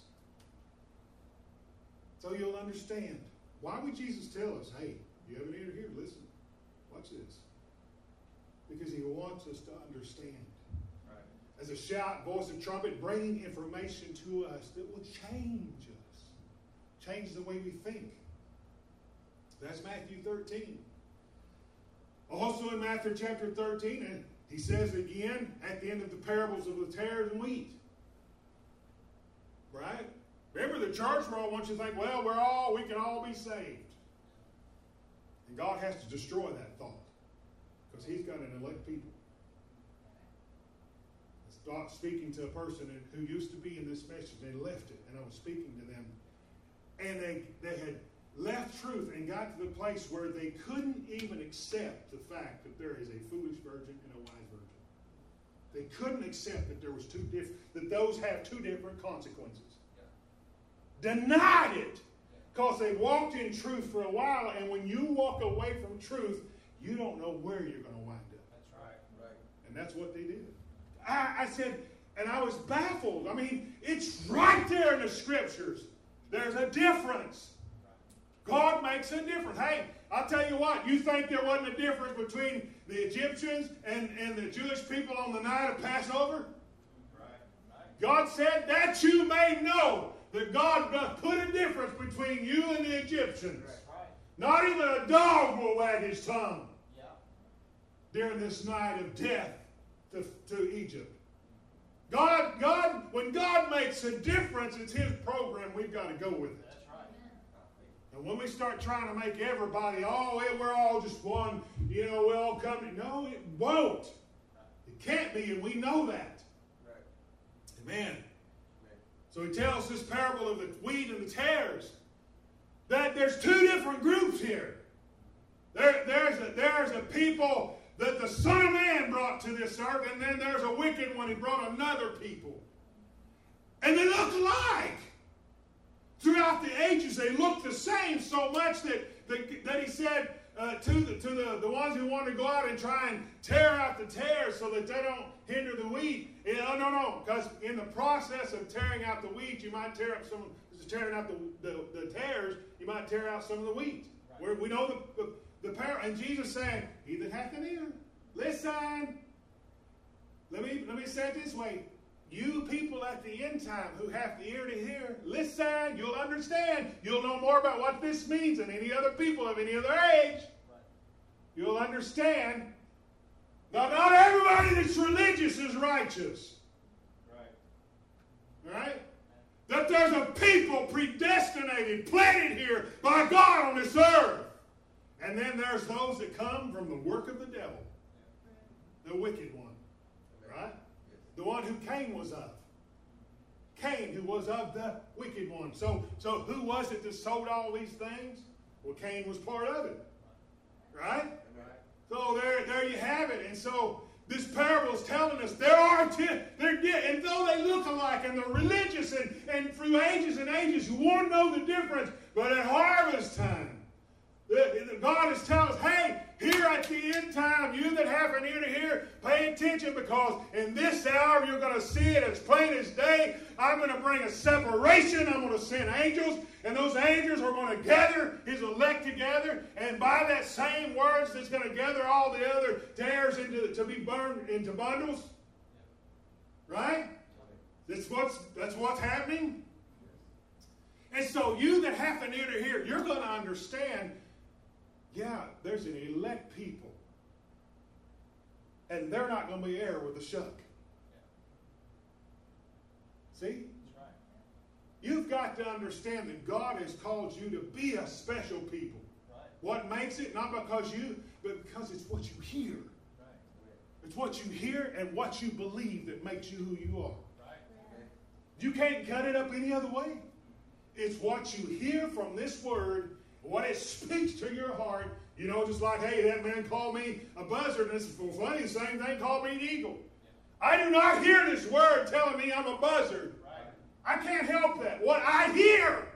So you'll understand. Why would Jesus tell us, hey, you have an ear to hear? Listen. Watch this. Because he wants us to understand. Right. As a shout, voice of trumpet, bringing information to us that will change us. Change the way we think. That's Matthew 13. Also in Matthew chapter 13, and he says again at the end of the parables of the tares and wheat. Right? Remember, the church world wants you to think, well, we can all be saved. And God has to destroy that thought. Because he's got an elect people. I was speaking to a person who used to be in this message. They left it, and I was speaking to them. And they had left truth and got to the place where they couldn't even accept the fact that there is a foolish virgin and a wise virgin. They couldn't accept that there was that those have two different consequences. Yeah. Denied it because they walked in truth for a while, and when you walk away from truth, you don't know where you're going to wind up. That's right. And that's what they did. I said, and I was baffled. I mean, it's right there in the scriptures. There's a difference. God makes a difference. Hey, I'll tell you what, you think there wasn't a difference between the Egyptians and the Jewish people on the night of Passover? Right. God said that you may know that God doth put a difference between you and the Egyptians. Right. Not even a dog will wag his tongue during this night of death to Egypt. When God makes a difference, it's his program. We've got to go with it. That's right. And when we start trying to make everybody, we're all just one, we all come to, no, it won't. It can't be, and we know that. Right. Amen. So he tells this parable of the wheat and the tares, that there's two different groups here. There's a people that the Son of Man brought to this earth, and then there's a wicked one. He brought another people. And they look alike. Throughout the ages, they look the same so much that he said, the ones who want to go out and try and tear out the tares so that they don't hinder the wheat. No, because in the process of tearing out the wheat, you might tear up tearing out the tares, you might tear out some of the wheat. Right. We know the parable, and Jesus saying, "He that hath an ear, listen." Let me say it this way. You people at the end time who have the ear to hear, listen, you'll understand. You'll know more about what this means than any other people of any other age. Right. You'll understand that not everybody that's religious is righteous. Right. All right? That there's a people predestinated, planted here by God on this earth. And then there's those that come from the work of the devil, the wicked one. Right? The one who Cain was of. Cain, who was of the wicked one. So who was it that sowed all these things? Well, Cain was part of it. Right? So there you have it. And so this parable is telling us and though they look alike and they're religious and through ages and ages, you won't know the difference. But at harvest time, God is telling us, hey, here at the end time, you that have an ear to hear, pay attention, because in this hour you're going to see it as plain as day. I'm going to bring a separation. I'm going to send angels, and those angels are going to gather His elect together, and by that same words, it's going to gather all the other tares to be burned into bundles. Right? That's what's happening. And so you that have an ear to hear, you're going to understand. Yeah, there's an elect people. And they're not going to be air with a shuck. See? That's right. You've got to understand that God has called you to be a special people. Right. What makes it? Not because but because it's what you hear. Right. It's what you hear and what you believe that makes you who you are. Right. You can't cut it up any other way. It's what you hear from this word, what it speaks to your heart. You know, just like, hey, that man called me a buzzard, and it's funny, the same thing called me an eagle. I do not hear this word telling me I'm a buzzard. Right. I can't help that. What I hear,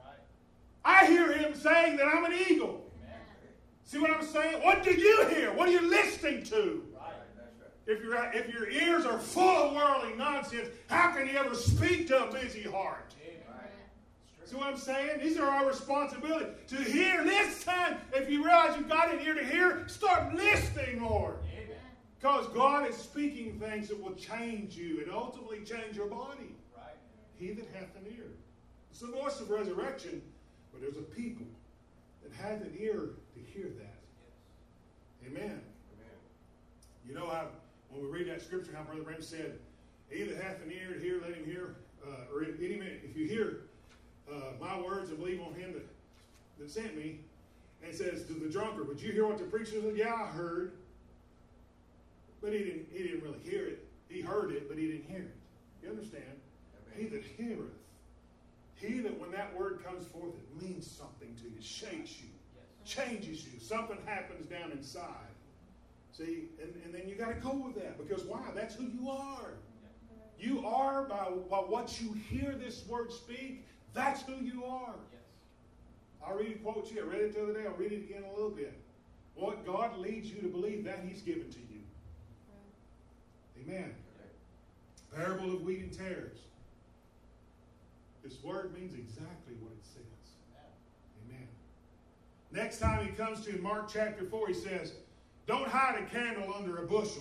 I hear him saying that I'm an eagle. Amen. See what I'm saying? What do you hear? What are you listening to? Right. If your ears are full of worldly nonsense, how can you ever speak to a busy heart? See what I'm saying? These are our responsibilities. To hear, listen. If you realize you've got an ear to hear, start listening more. Amen. Because God is speaking things that will change you and ultimately change your body. Right. He that hath an ear. It's the voice of resurrection, but there's a people that have an ear to hear that. Yes. Amen. Amen. You know how when we read that scripture, how Brother Branham said, he that hath an ear to hear, let him hear. Or any man, if you hear my words and believe on him that sent me. And it says to the drunkard, would you hear what the preacher said? Yeah, I heard. But he didn't really hear it. He heard it, but he didn't hear it. You understand? Amen. He that heareth. He that when that word comes forth, it means something to you, shakes you, changes you. Something happens down inside. See, and then you got to go with that. Because why? That's who you are. You are by what you hear this word speak. That's who you are. Yes. I'll read a quote to you. I read it the other day. I'll read it again a little bit. What God leads you to believe, that He's given to you. Amen. Okay. Parable of wheat and tares. This word means exactly what it says. Amen. Next time He comes to Mark chapter 4, He says, don't hide a candle under a bushel.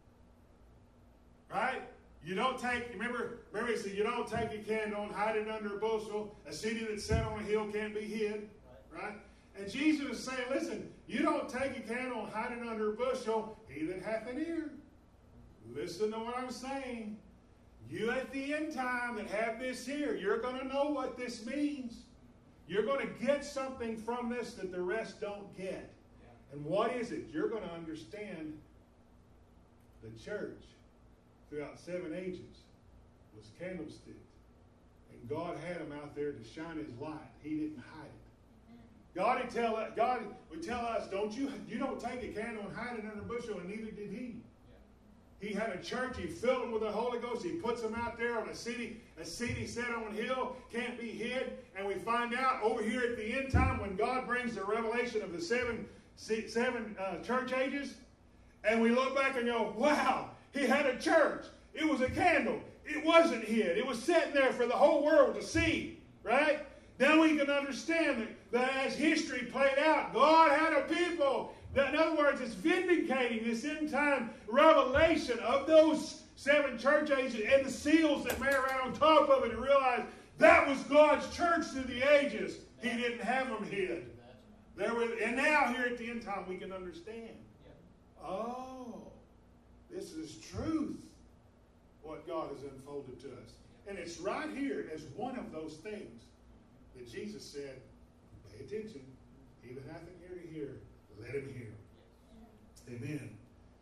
Right? You don't take, remember he said, you don't take a candle and hide it under a bushel. A city that's set on a hill can't be hid. Right? And Jesus is saying, listen, you don't take a candle and hide it under a bushel. He that hath an ear. Listen to what I'm saying. You at the end time that have this here, you're going to know what this means. You're going to get something from this that the rest don't get. And what is it? You're going to understand the church throughout 7 ages was candlesticks. And God had them out there to shine His light. He didn't hide it. God would tell us, you don't take a candle and hide it under a bushel, and neither did He. He had a church. He filled them with the Holy Ghost. He puts them out there on a city set on a hill, can't be hid. And we find out over here at the end time when God brings the revelation of the seven seven church ages, and we look back and go, wow, he had a church. It was a candle. It wasn't hid. It was sitting there for the whole world to see, right? Now we can understand that as history played out, God had a people. That, in other words, it's vindicating this end-time revelation of those seven church ages and the seals that may around on top of it, and realize that was God's church through the ages. He didn't have them hid. And now here at the end time we can understand. Oh, this is truth, what God has unfolded to us. And it's right here as one of those things that Jesus said, pay attention. He that hath an ear to hear, let him hear. Amen.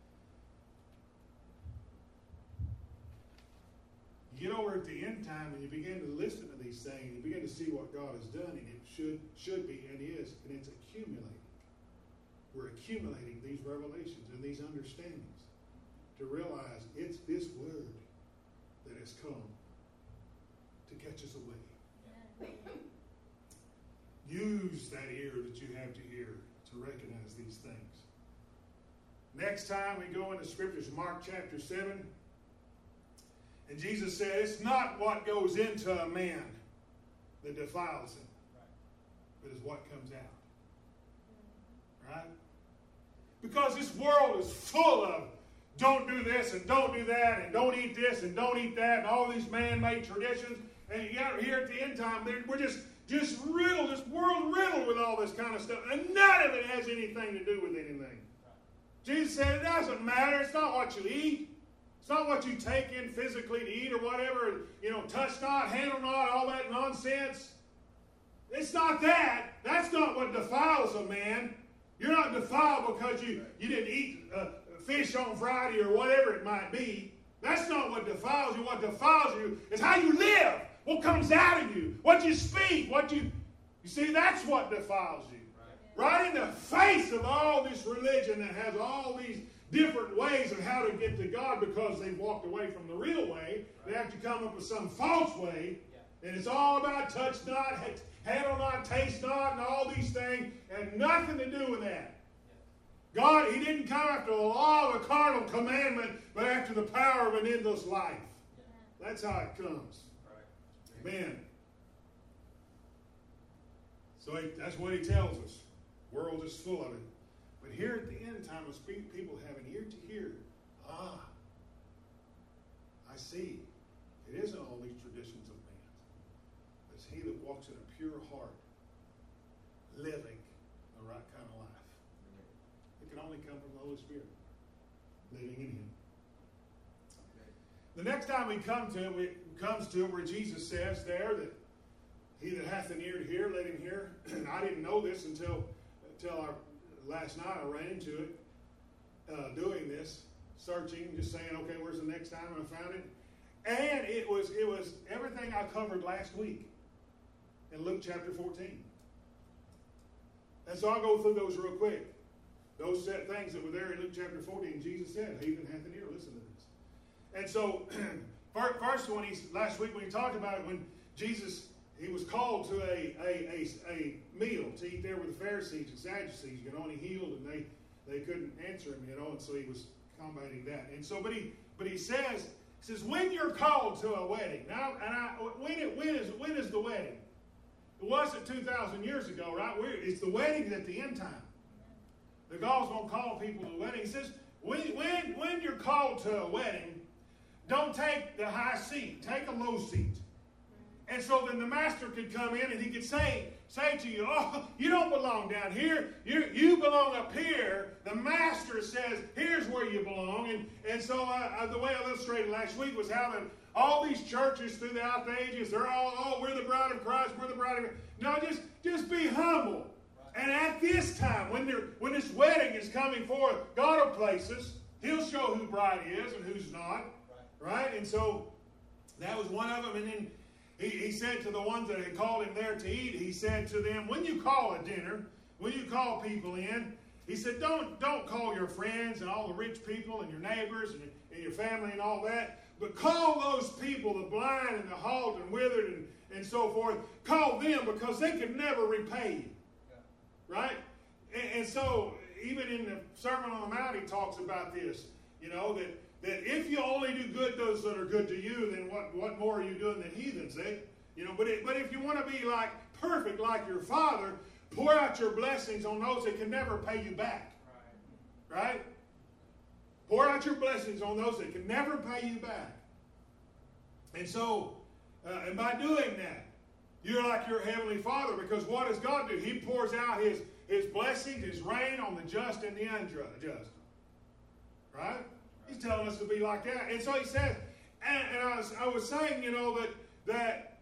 You get over at the end time and you begin to listen to these things, you begin to see what God has done, and it should be and is, and it's accumulating. We're accumulating these revelations and these understandings to realize it's this word that has come to catch us away. Use that ear that you have to hear to recognize these things. Next time we go into Scriptures, Mark chapter 7, and Jesus said, it's not what goes into a man that defiles him, but it's what comes out. Right? Because this world is full of don't do this and don't do that and don't eat this and don't eat that and all these man-made traditions. And you got here at the end time, we're just riddled, this world riddled with all this kind of stuff. And none of it has anything to do with anything. Jesus said it doesn't matter. It's not what you eat. It's not what you take in physically to eat or whatever. Touch not, handle not, all that nonsense. It's not that. That's not what defiles a man. You're not defiled because you didn't eat fish on Friday or whatever it might be. That's not what defiles you. What defiles you is how you live. What comes out of you. What you speak. You see, that's what defiles you. Right in the face of all this religion that has all these different ways of how to get to God because they've walked away from the real way. They have to come up with some false way. And it's all about touch not, handle not, taste not, and all these things, and nothing to do with that. God, He didn't come after the law of a carnal commandment, but after the power of an endless life. That's how it comes. Amen. So that's what He tells us. The world is full of it. But here at the end time, as people have an ear to hear, I see. It isn't all these traditions of man. It's he that walks in a pure heart, living the right kind of life. It can only come from the Holy Spirit, living in Him. The next time we come to it, comes to it where Jesus says there that he that hath an ear to hear, let him hear. And I didn't know this until last night. I ran into it, doing this, searching, just saying, okay, where's the next time? And I found it. And it was everything I covered last week in Luke chapter 14. And so I'll go through those real quick. Those set things that were there in Luke chapter 14, Jesus said, he that hath an ear, listen to this. And so, first one, last week when he talked about it, when Jesus, he was called to a meal to eat there with the Pharisees and Sadducees, and he healed, and they couldn't answer him, and so he was combating that. And so, but he says, when you're called to a wedding. Now, when is the wedding? It wasn't 2,000 years ago, right? It's the wedding at the end time. The God's going to call people to the wedding. He says, when you're called to a wedding, don't take the high seat. Take a low seat. And so then the master could come in and he could say to you, oh, you don't belong down here. You belong up here. The master says, here's where you belong. And so the way I illustrated last week was how all these churches throughout the ages, they're all, we're the bride of Christ, we're the bride of Christ. No, just be humble. And at this time, when this wedding is coming forth, God will place us. He'll show who bride is and who's not. Right? And so that was one of them. And then he said to the ones that had called him there to eat, he said to them, when you call a dinner, when you call people in, he said, don't call your friends and all the rich people and your neighbors and your family and all that, but call those people, the blind and the halt and withered and so forth. Call them because they could never repay you. Right? And so even in the Sermon on the Mount, he talks about this. You know, that if you only do good those that are good to you, then what more are you doing than heathens, eh? You know, but if you want to be like perfect like your Father, pour out your blessings on those that can never pay you back. Right? Pour out your blessings on those that can never pay you back. And so, and by doing that, you're like your Heavenly Father, because what does God do? He pours out His blessings, His rain on the just and the unjust. Right? He's telling us to be like that. And so He says, and I was saying, you know, that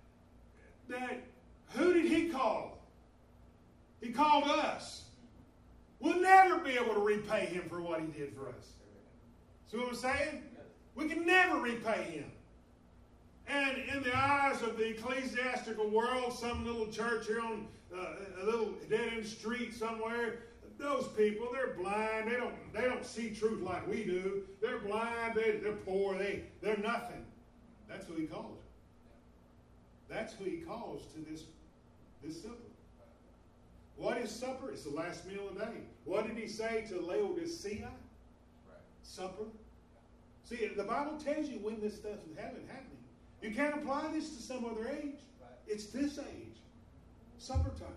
who did He call? He called us. We'll never be able to repay Him for what He did for us. See what I'm saying? We can never repay Him. And in the eyes of the ecclesiastical world, some little church here on a little dead-end street somewhere, those people, they're blind. They don't see truth like we do. They're blind. They're poor. They're nothing. That's who He calls. That's who He calls to this supper. What is supper? It's the last meal of the day. What did He say to Laodicea? Supper. See, the Bible tells you when this stuff is happening. You can't apply this to some other age. It's this age. Supper time.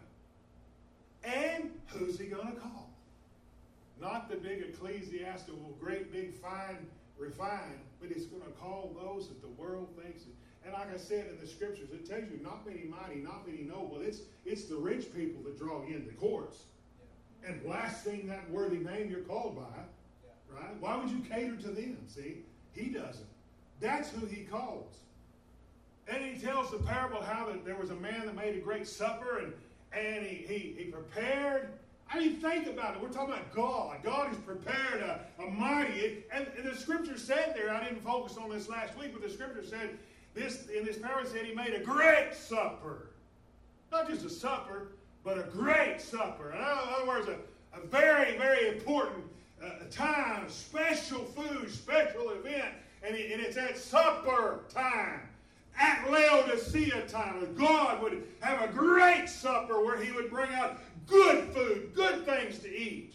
And who's He going to call? Not the big ecclesiastical, great big fine, refined, but He's going to call those that the world thinks. And like I said in the scriptures, it tells you not many mighty, not many noble. It's the rich people that draw you into courts and blaspheme that worthy name you're called by. Right? Why would you cater to them? See? He doesn't. That's who He calls. And He tells the parable how that there was a man that made a great supper and he prepared. I mean, think about it. We're talking about God. God has prepared a mighty. And the scripture said there, I didn't focus on this last week, but the scripture said in this parable said He made a great supper. Not just a supper, but a great supper. In other words, a very, very important time, special food, special event. And it's at supper time. At Laodicea time, God would have a great supper where He would bring out good food, good things to eat.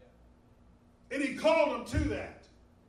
And He called them to that.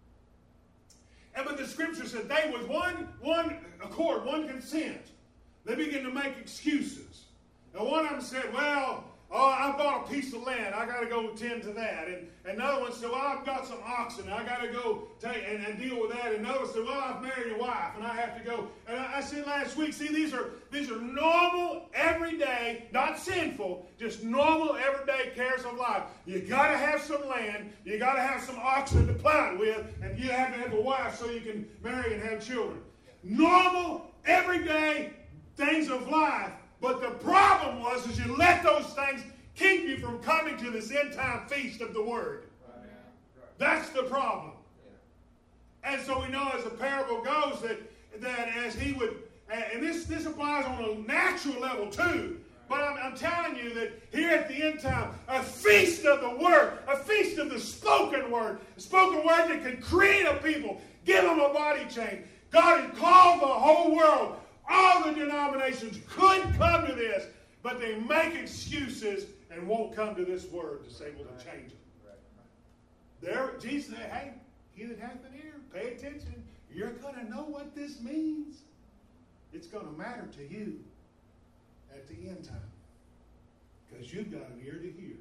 But the scripture said they with one accord, one consent, they began to make excuses. Now one of them said, well, I bought a piece of land. I got to go tend to that. And another one said, well, I've got some oxen. I got to go take and deal with that. And another one said, well, I've married a wife and I have to go. And I said last week, see, these are normal, everyday, not sinful, just normal, everyday cares of life. You got to have some land. You got to have some oxen to plow it with. And you have to have a wife so you can marry and have children. Normal, everyday things of life. But the problem is you let those things keep you from coming to this end-time feast of the Word. That's the problem. And so we know as the parable goes that as He would, and this applies on a natural level too, but I'm telling you that here at the end time, a feast of the Word, a feast of the spoken Word that can create a people, give them a body change. God had called the whole world. All the denominations could come to this, but they make excuses and won't come to this Word that's able to change it. There, Jesus said, hey, he that hath an ear, pay attention. You're going to know what this means. It's going to matter to you at the end time. Because you've got an ear to hear.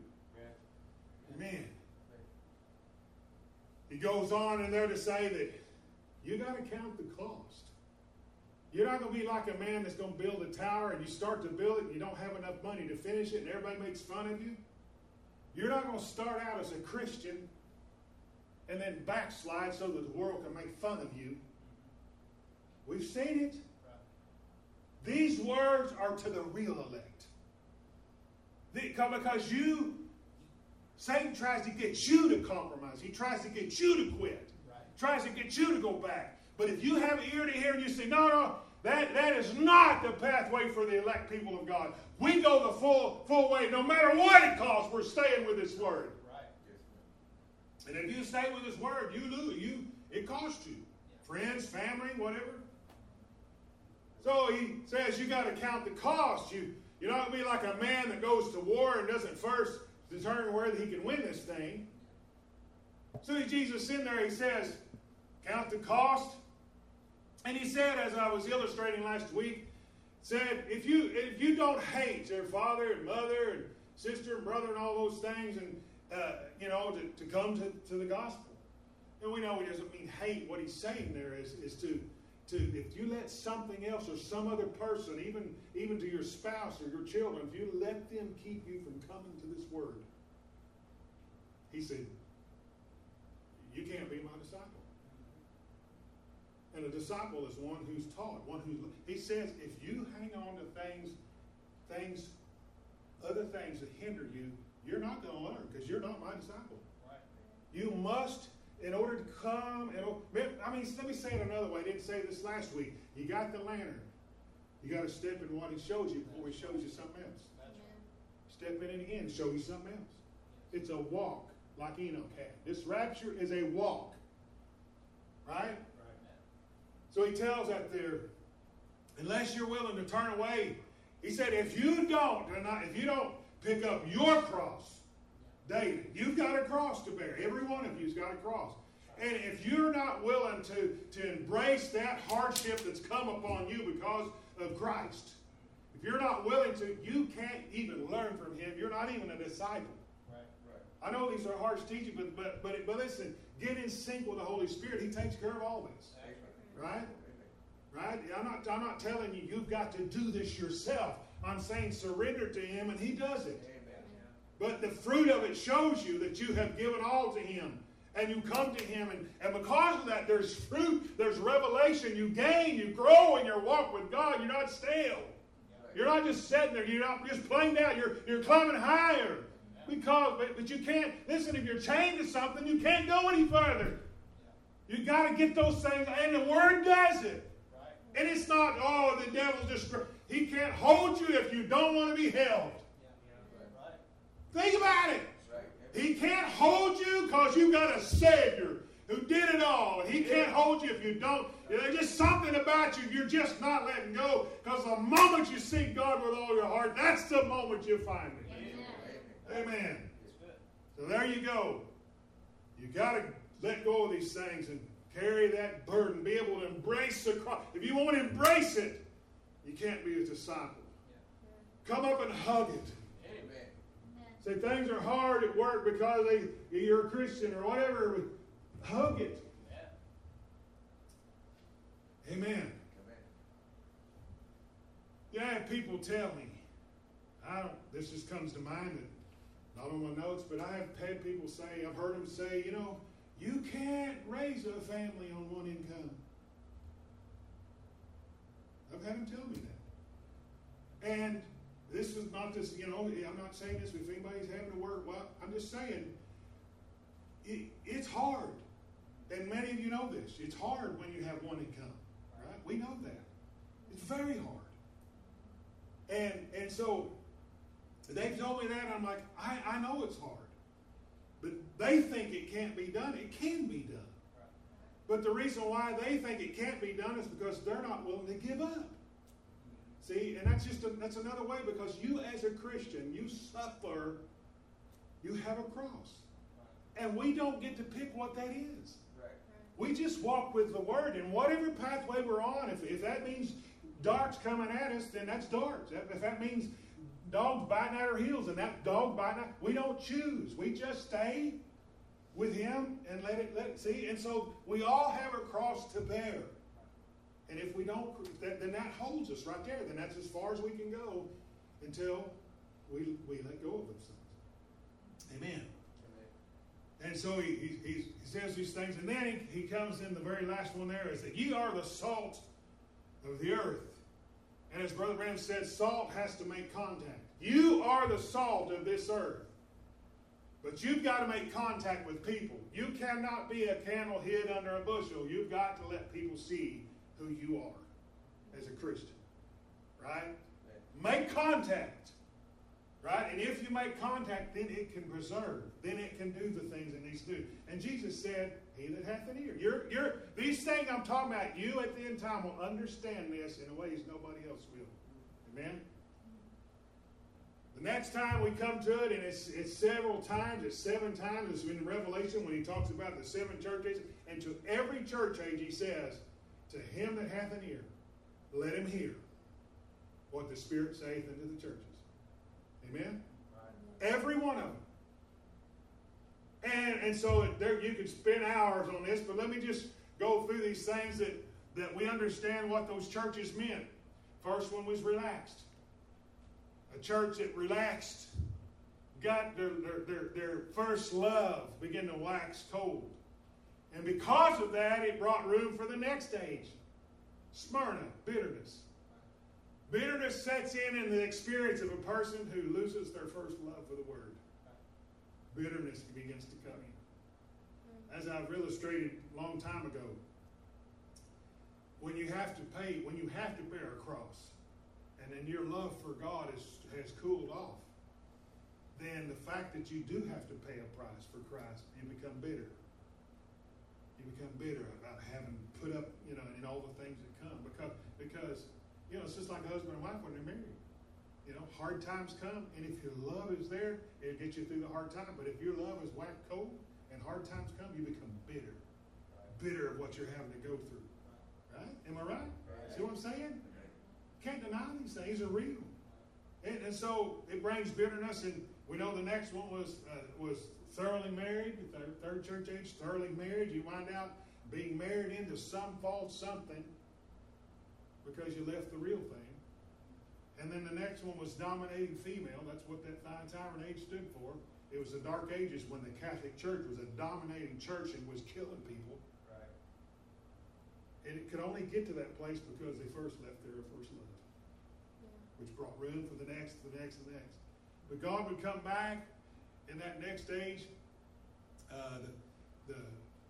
Man. He goes on in there to say that you got to count the cost. You're not going to be like a man that's going to build a tower and you start to build it and you don't have enough money to finish it and everybody makes fun of you. You're not going to start out as a Christian and then backslide so that the world can make fun of you. We've seen it. These words are to the real elect. Because Satan tries to get you to compromise. He tries to get you to quit. He tries to get you to go back. But if you have an ear to hear and you say, no, that is not the pathway for the elect people of God. We go the full way. No matter what it costs, we're staying with this Word. And if you stay with this Word, you lose. It costs you. Friends, family, whatever. So he says you got to count the cost. You're not going to be like a man that goes to war and doesn't first determine whether he can win this thing. So Jesus in there, he says, count the cost. And he said, as I was illustrating last week, said, if you don't hate your father and mother and sister and brother and all those things, and to come to the gospel. And we know he doesn't mean hate. What he's saying there is to if you let something else or some other person, even to your spouse or your children, if you let them keep you from coming to this word, he said, you can't be my disciple. And a disciple is one who's taught, he says, if you hang on to other things that hinder you, you're not going to learn because you're not my disciple. Right. You must, in order to come, let me say it another way. I didn't say this last week. You got the lantern. You got to step in what he shows you before he shows you something else. That's right. Step in it again and show you something else. It's a walk like Enoch had. This rapture is a walk. Right? So he tells that there, unless you're willing to turn away, he said, if you don't pick up your cross daily, you've got a cross to bear. Every one of you's got a cross. And if you're not willing to embrace that hardship that's come upon you because of Christ, if you're not willing to, you can't even learn from him. You're not even a disciple. Right. I know these are harsh teaching, but listen, get in sync with the Holy Spirit. He takes care of all this. Right? Right? I'm not telling you you've got to do this yourself. I'm saying surrender to him and he does it. Amen. But the fruit of it shows you that you have given all to him. And you come to him. And because of that, there's fruit, there's revelation. You gain, you grow in your walk with God. You're not stale. You're not just sitting there. You're not just playing down. You're climbing higher. But you can't, listen, if you're chained to something, you can't go any further. You got to get those things, and the Word does it. Right. And it's not, the devil's just, he can't hold you if you don't want to be held. Yeah. Right. Think about it. Right. He can't hold you because you got a Savior who did it all. And he can't hold you if you don't. There's just something about you, you're just not letting go. Because the moment you seek God with all your heart, that's the moment you find Him. Amen. Amen. So there you go. You got to let go of these things and carry that burden. Be able to embrace the cross. If you won't embrace it, you can't be a disciple. Yeah. Come up and hug it. Amen. Say things are hard at work because you're a Christian or whatever. Hug it. Yeah. Amen. Yeah, I have people tell me, this just comes to mind, and not on my notes, but I have had people say, I've heard them say, you can't raise a family on one income. I've had them tell me that. And this is not this, I'm not saying this if anybody's having to work. Well, I'm just saying it's hard. And many of you know this. It's hard when you have one income. Right? We know that. It's very hard. And so they've told me that, and I'm like, I know it's hard. But they think it can't be done. It can be done. But the reason why they think it can't be done is because they're not willing to give up. See, and that's another way, because you as a Christian, you suffer, you have a cross. And we don't get to pick what that is. We just walk with the Word, and whatever pathway we're on, if that means darts coming at us, then that's darts. If that means dogs biting at our heels, and that dog biting at, we don't choose. We just stay with Him and let it see. And so we all have a cross to bear. And if we don't, then that holds us right there. Then that's as far as we can go until we let go of those things. Amen. And so he says these things, and then he comes in the very last one there, is that ye are the salt of the earth. And as Brother Branham said, salt has to make contact. You are the salt of this earth. But you've got to make contact with people. You cannot be a candle hid under a bushel. You've got to let people see who you are as a Christian. Right? Make contact. Right? And if you make contact, then it can preserve. Then it can do the things it needs to do. And Jesus said, he that hath an ear. These things I'm talking about, you at the end time will understand this in ways nobody else will. Amen? The next time we come to it, and it's several times, it's 7 times, it's in Revelation when he talks about the 7 church ages. And to every church age he says, to him that hath an ear, let him hear what the Spirit saith unto the churches. Amen? Right. Every one of them. And so there, you could spend hours on this, but let me just go through these things that we understand what those churches meant. First one was relaxed. A church that relaxed, got their first love began to wax cold. And because of that, it brought room for the next stage. Smyrna, bitterness. Bitterness sets in the experience of a person who loses their first love for the Word. Bitterness begins to come in. As I've illustrated a long time ago, when you have to bear a cross, and then your love for God has cooled off, then the fact that you do have to pay a price for Christ, you become bitter. You become bitter about having put up, in all the things that come. Because it's just like a husband and wife when they're married. Hard times come, and if your love is there, it'll get you through the hard time. But if your love is waxed cold and hard times come, you become bitter. Bitter of what you're having to go through. Right? Am I right? See what I'm saying? Can't deny these things are real. And so it brings bitterness, and we know the next one was thoroughly married. The third church age, thoroughly married. You wind out being married into some false something because you left the real thing. And then the next one was dominating female. That's what that Thyatira age stood for. It was the Dark Ages when the Catholic Church was a dominating church and was killing people. Right. And it could only get to that place because they first left their first love. Which brought room for the next, the next, the next. But God would come back in that next stage. The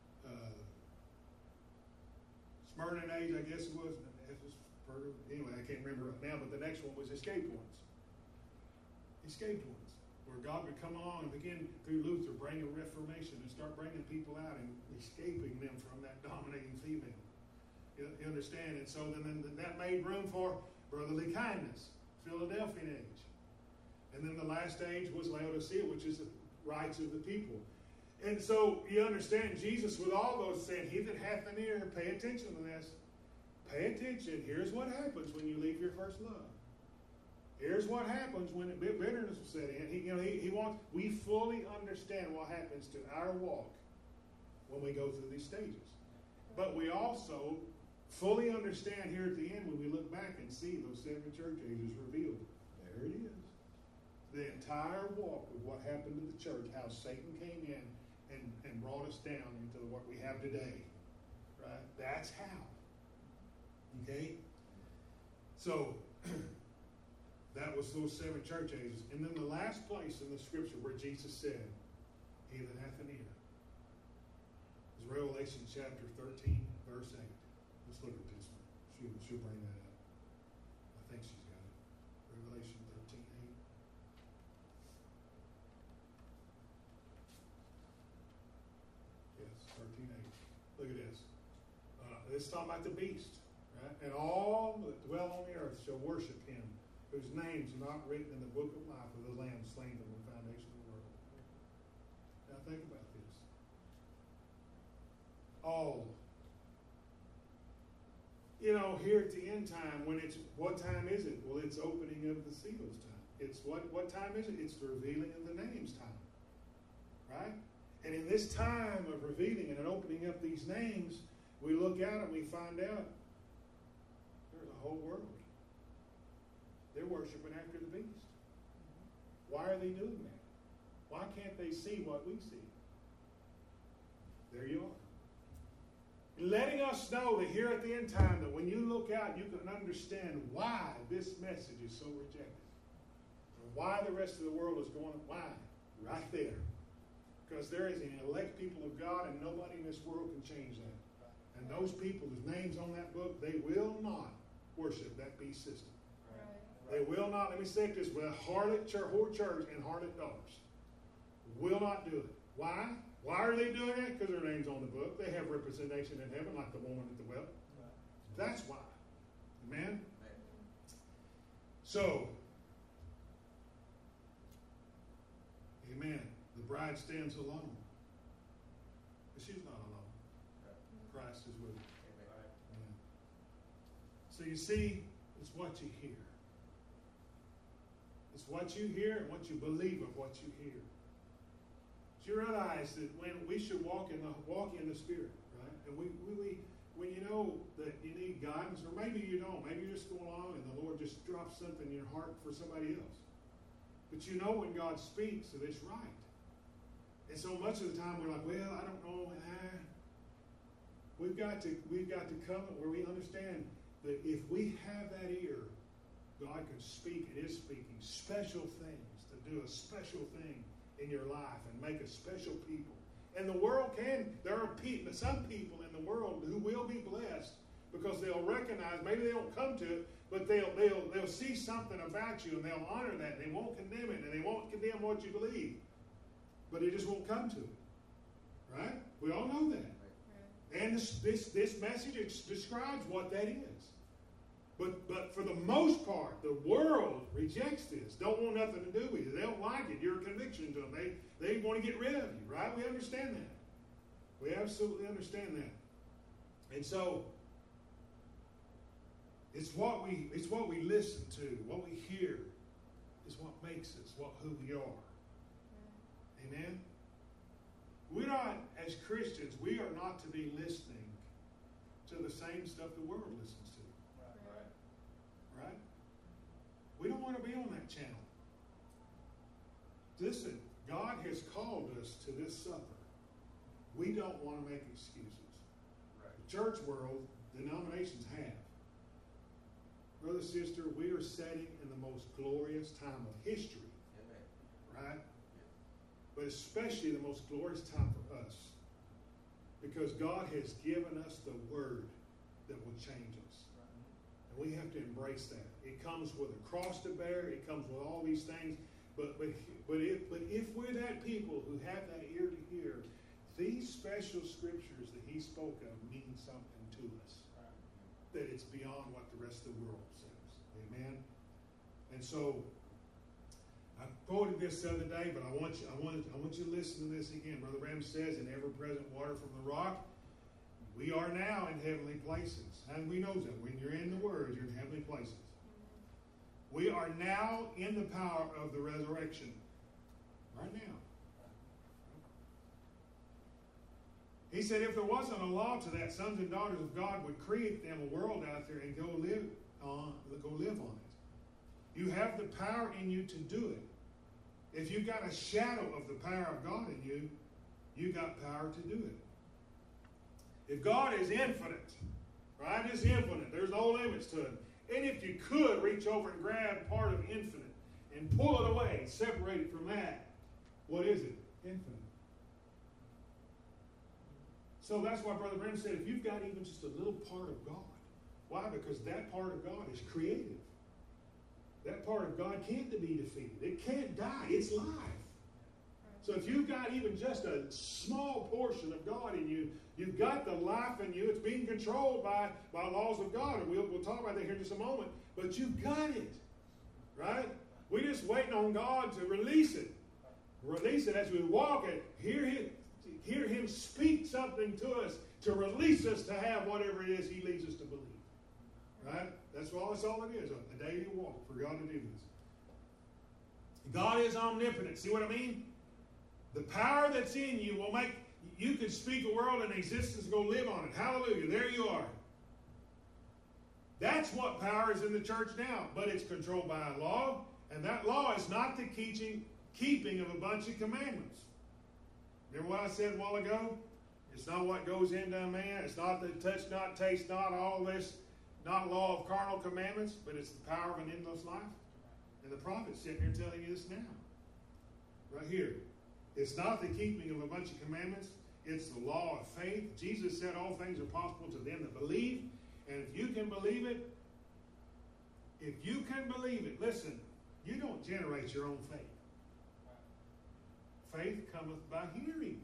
Smyrna age, I guess it was. Anyway, I can't remember right now, but the next one was escaped ones. Escaped ones. Where God would come along and begin, through Luther, bring a reformation and start bringing people out and escaping them from that dominating female. You understand? And so then that made room for brotherly kindness, Philadelphian age. And then the last age was Laodicea, which is the rights of the people. And so you understand, Jesus with all those said, he that hath an ear, pay attention to this. Pay attention. Here's what happens when you leave your first love. Here's what happens when bitterness will set in. He wants, we fully understand what happens to our walk when we go through these stages. But we also fully understand here at the end when we look back and see those 7 church ages revealed. There it is. The entire walk of what happened to the church, how Satan came in and brought us down into what we have today. Right? That's how. Okay? So, that was those 7 church ages. And then the last place in the scripture where Jesus said, he that hath an ear, is Revelation chapter 13, verse 8. Let's look at this one. She'll bring that up. I think she's got it. Revelation 13, 8. Yes, 13, 8. Look at this. This is talking about the beast. Right? And all that dwell on the earth shall worship him, whose names are not written in the book of life of the Lamb slain from the foundation of the world. Now think about this. All. Here at the end time, what time is it? Well, it's opening of the seals time. It's what time is it? It's the revealing of the names time. Right? And in this time of revealing and opening up these names, we look out and we find out there's a whole world. They're worshiping after the beast. Why are they doing that? Why can't they see what we see? There you are. Letting us know that here at the end time, that when you look out, you can understand why this message is so rejected. And why the rest of the world is going, why? Right there. Because there is an elect people of God, and nobody in this world can change that. And those people whose names on that book, they will not worship that beast system. Right. They will not, let me say this, with harlot church and harlot daughters. Will not do it. Why? Why are they doing it? Because their name's on the book. They have representation in heaven like the woman at the well. Right. That's why. Amen? So, bride stands alone. But she's not alone. Christ is with her. Amen. So you see, it's what you hear. It's what you hear and what you believe of what you hear. So you realize that when we should walk in the Spirit, right? And when you know that you need guidance, or maybe you don't, maybe you're just going along and the Lord just drops something in your heart for somebody else. But you know when God speaks that it's right. And so much of the time we're like, well, I don't know. We've got to come where we understand that if we have that ear, God can speak and is speaking special things to do a special thing in your life and make a special people. And the world there are some people in the world who will be blessed because they'll recognize, maybe they don't come to it, but they'll see something about you and they'll honor that. They won't condemn it and they won't condemn what you believe. But they just won't come to it. Right? We all know that. And this message describes what that is. But for the most part, the world rejects this. Don't want nothing to do with you. They don't like it. You're a conviction to them. They want to get rid of you, right? We understand that. We absolutely understand that. And so it's what we listen to, what we hear, is what makes us who we are. Amen? We're not, as Christians, we are not to be listening to the same stuff the world listens to. Right? We don't want to be on that channel. Listen, God has called us to this supper. We don't want to make excuses. Right. The church world, denominations have. Brother, sister, we are setting in the most glorious time of history. Amen. Right? But especially the most glorious time for us. Because God has given us the word that will change us. And we have to embrace that. It comes with a cross to bear. It comes with all these things. But if we're that people who have that ear to hear, these special scriptures that he spoke of mean something to us. That it's beyond what the rest of the world says. Amen? And so, I quoted this the other day, but I want you to listen to this again. Brother Branham says, in ever-present water from the rock, we are now in heavenly places. And we know that. When you're in the Word, you're in heavenly places. We are now in the power of the resurrection. Right now. He said if there wasn't a law to that, sons and daughters of God would create them a world out there and go live on it. You have the power in you to do it. If you've got a shadow of the power of God in you, you got power to do it. If God is infinite, right? It's infinite. There's no limits to it. And if you could reach over and grab part of infinite and pull it away, separate it from that, what is it? Infinite. So that's why Brother Branham said, if you've got even just a little part of God. Why? Because that part of God is creative. That part of God can't be defeated. It can't die. It's life. So if you've got even just a small portion of God in you, you've got the life in you. It's being controlled by laws of God. And we'll talk about that here in just a moment. But you've got it. Right? We're just waiting on God to release it. Release it as we walk it. Hear Him speak something to us to release us to have whatever it is He leads us to believe. Right? That's all it is. A daily walk for God to do this. God is omnipotent. See what I mean? The power that's in you will make you can speak a world in existence and go live on it. Hallelujah. There you are. That's what power is in the church now. But it's controlled by a law. And that law is not the keeping of a bunch of commandments. Remember what I said a while ago? It's not what goes into a man. It's not the touch not, taste not, all this. Not law of carnal commandments, but it's the power of an endless life. And the prophet's sitting here telling you this now. Right here. It's not the keeping of a bunch of commandments. It's the law of faith. Jesus said all things are possible to them that believe. And if you can believe it, listen, you don't generate your own faith. Faith cometh by hearing.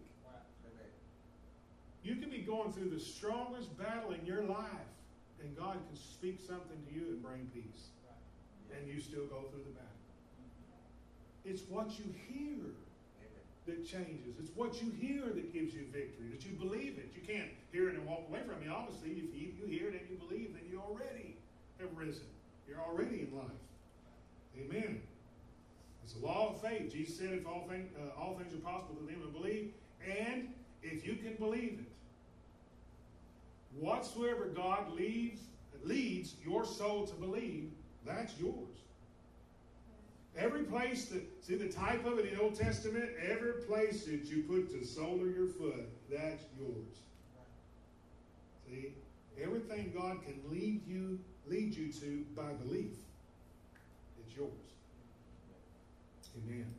You can be going through the strongest battle in your life, and God can speak something to you and bring peace. And you still go through the battle. It's what you hear. that changes. It's what you hear that gives you victory, that you believe it. You can't hear it and walk away from it. Obviously, if you hear it and you believe, then you already have risen. You're already in life. Amen. It's a law of faith. Jesus said, if all things are possible to them who believe, and if you can believe it, whatsoever God leads your soul to believe, that's yours. Every place see the type of it in the Old Testament, every place that you put the sole of your foot, that's yours. See, everything God can lead you to by belief, it's yours. Amen.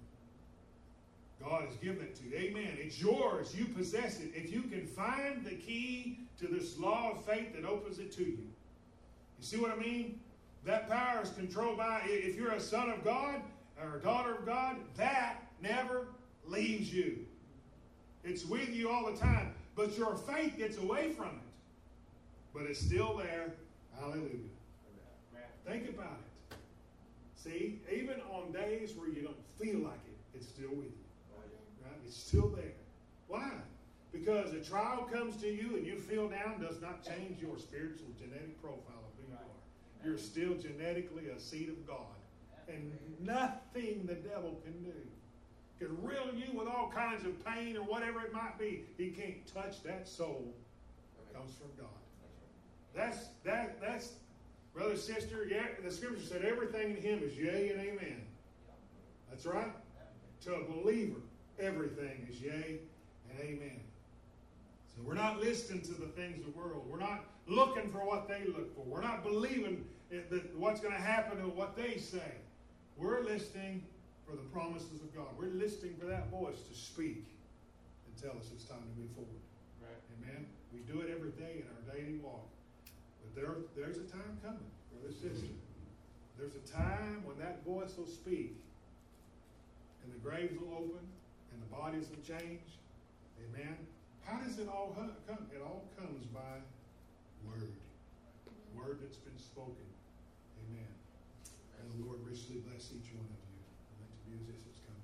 God has given it to you. Amen. It's yours. You possess it. If you can find the key to this law of faith that opens it to you. You see what I mean? That power is controlled by, if you're a son of God or a daughter of God, that never leaves you. It's with you all the time. But your faith gets away from it. But it's still there. Hallelujah. Think about it. See, even on days where you don't feel like it, it's still with you. Right? It's still there. Why? Because a trial comes to you and you feel down does not change your spiritual genetic profile of who you are. You're still genetically a seed of God. And nothing the devil can do can riddle you with all kinds of pain or whatever it might be. He can't touch that soul that comes from God. That's brother, sister, yeah, the scripture said everything in him is yea and amen. That's right. To a believer, everything is yea and amen. So we're not listening to the things of the world. We're not looking for what they look for. We're not believing that what's going to happen to what they say. We're listening for the promises of God. We're listening for that voice to speak and tell us it's time to move forward. Right. Amen. We do it every day in our daily walk. But there's a time coming, brother, sister. There's a time when that voice will speak and the graves will open and the bodies will change. Amen. How does it all come? It all comes by word. Word that's been spoken. Amen. And the Lord richly bless each one of you. And let you be as this has come.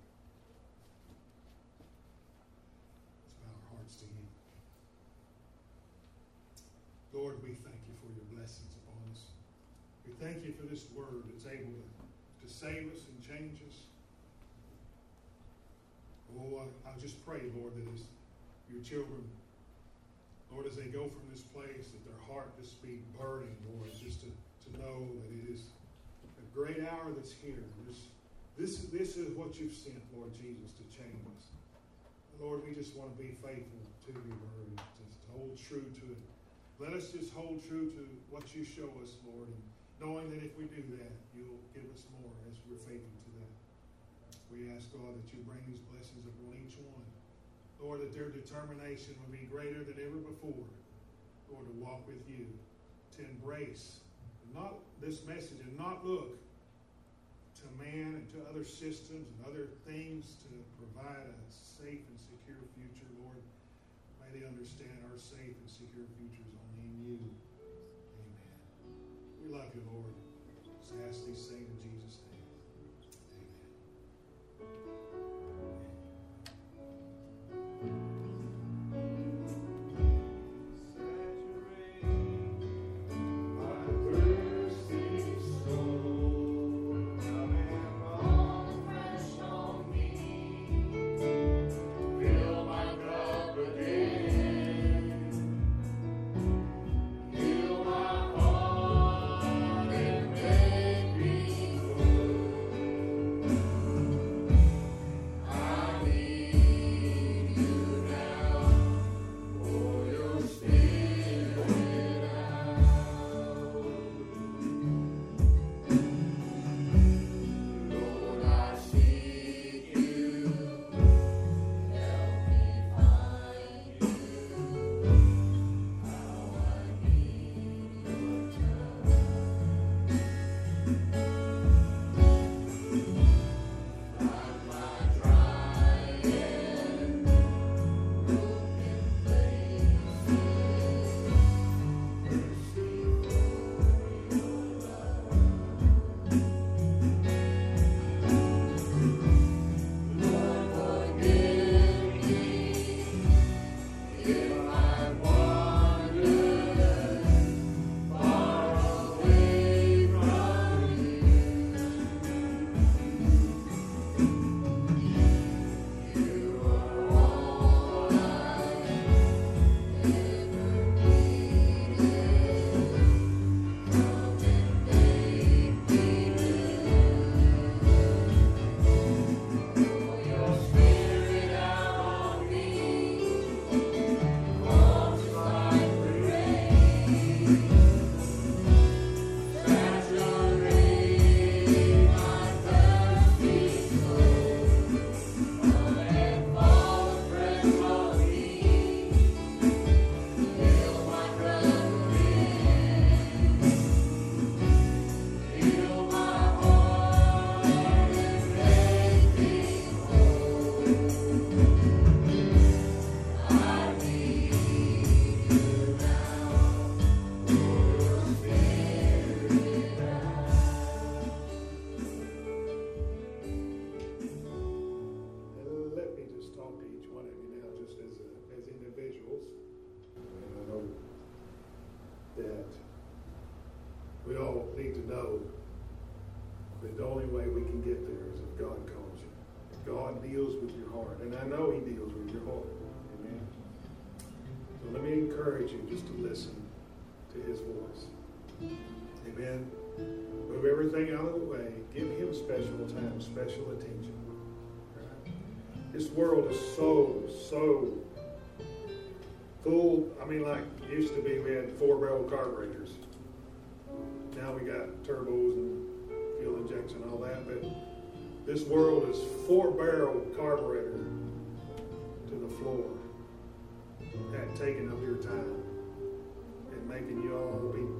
Let's bow our hearts to Him. Lord, we thank you for your blessings upon us. We thank you for this word that's able to save us and change us. Oh, I just pray, Lord, that as your children, Lord, as they go from this place, that their heart just be burning, Lord, just to know that it is a great hour that's here. This is what you've sent, Lord Jesus, to change us. Lord, we just want to be faithful to your word, to hold true to it. Let us just hold true to what you show us, Lord, and knowing that if we do that, you'll give us more as we're faithful to that. We ask, God, that you bring these blessings upon each one. Lord, that their determination will be greater than ever before. Lord, to walk with you, to embrace not this message and not look to man and to other systems and other things to provide a safe and secure future, Lord. May they understand our safe and secure future is only in you. Amen. We love you, Lord. Just ask these things in Jesus' name. Amen. We all need to know that the only way we can get there is if God calls you. If God deals with your heart. And I know He deals with your heart. Amen. So let me encourage you just to listen to His voice. Amen. Move everything out of the way. Give Him special time, special attention. Right? This world is so full. I mean, like it used to be, we had 4-barrel carburetors. Now we got turbos and fuel injection and all that. But this world is 4-barrel carburetor to the floor. That taking up your time and making you all be,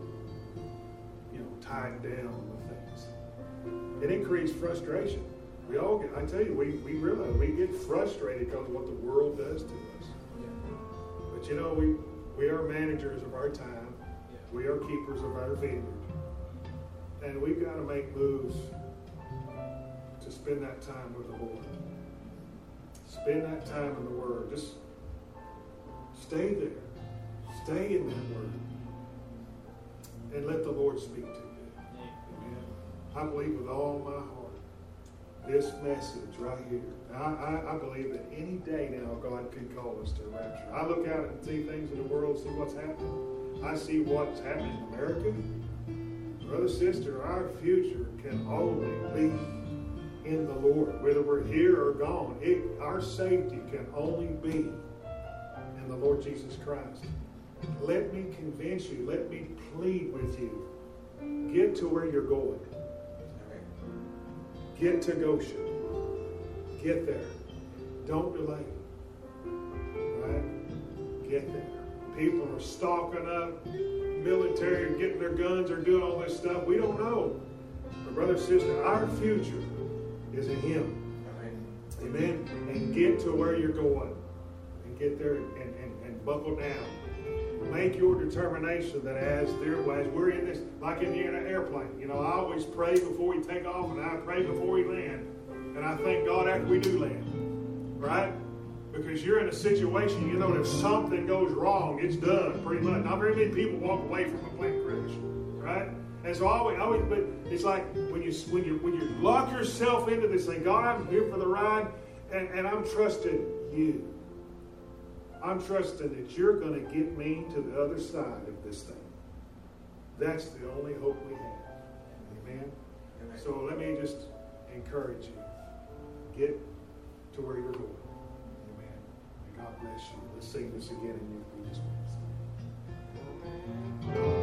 tied down with things. It increased frustration. We all get, I tell you, we realize we get frustrated because of what the world does to us. But we are managers of our time. We are keepers of our vineyard. And we've got to make moves to spend that time with the Lord. Spend that time in the Word. Just stay there. Stay in that Word. And let the Lord speak to you. Amen. I believe with all my heart, this message right here. I believe that any day now God can call us to rapture. I look out and see things in the world, see what's happening. I see what's happening in America. Brother, sister, our future can only be in the Lord. Whether we're here or gone, our safety can only be in the Lord Jesus Christ. Let me convince you. Let me plead with you. Get to where you're going. Get to Goshen. Get there. Don't delay. Right? Get there. People are stalking up, military, getting their guns, or doing all this stuff. We don't know. But brother, sister, our future is in Him. Amen. And get to where you're going. And get there and buckle down. Make your determination that as we're in this, like in the airplane, I always pray before we take off, and I pray before we land. And I thank God after we do land. Right? Because you're in a situation, that if something goes wrong, it's done pretty much. Not very many people walk away from a plane crash. Right? And so always, but it's like when you lock yourself into this thing, God, I'm here for the ride, and I'm trusting you. I'm trusting that you're going to get me to the other side of this thing. That's the only hope we have. Amen? So let me just encourage you. Get to where you're going. Amen. And God bless you. Let's sing this again and you just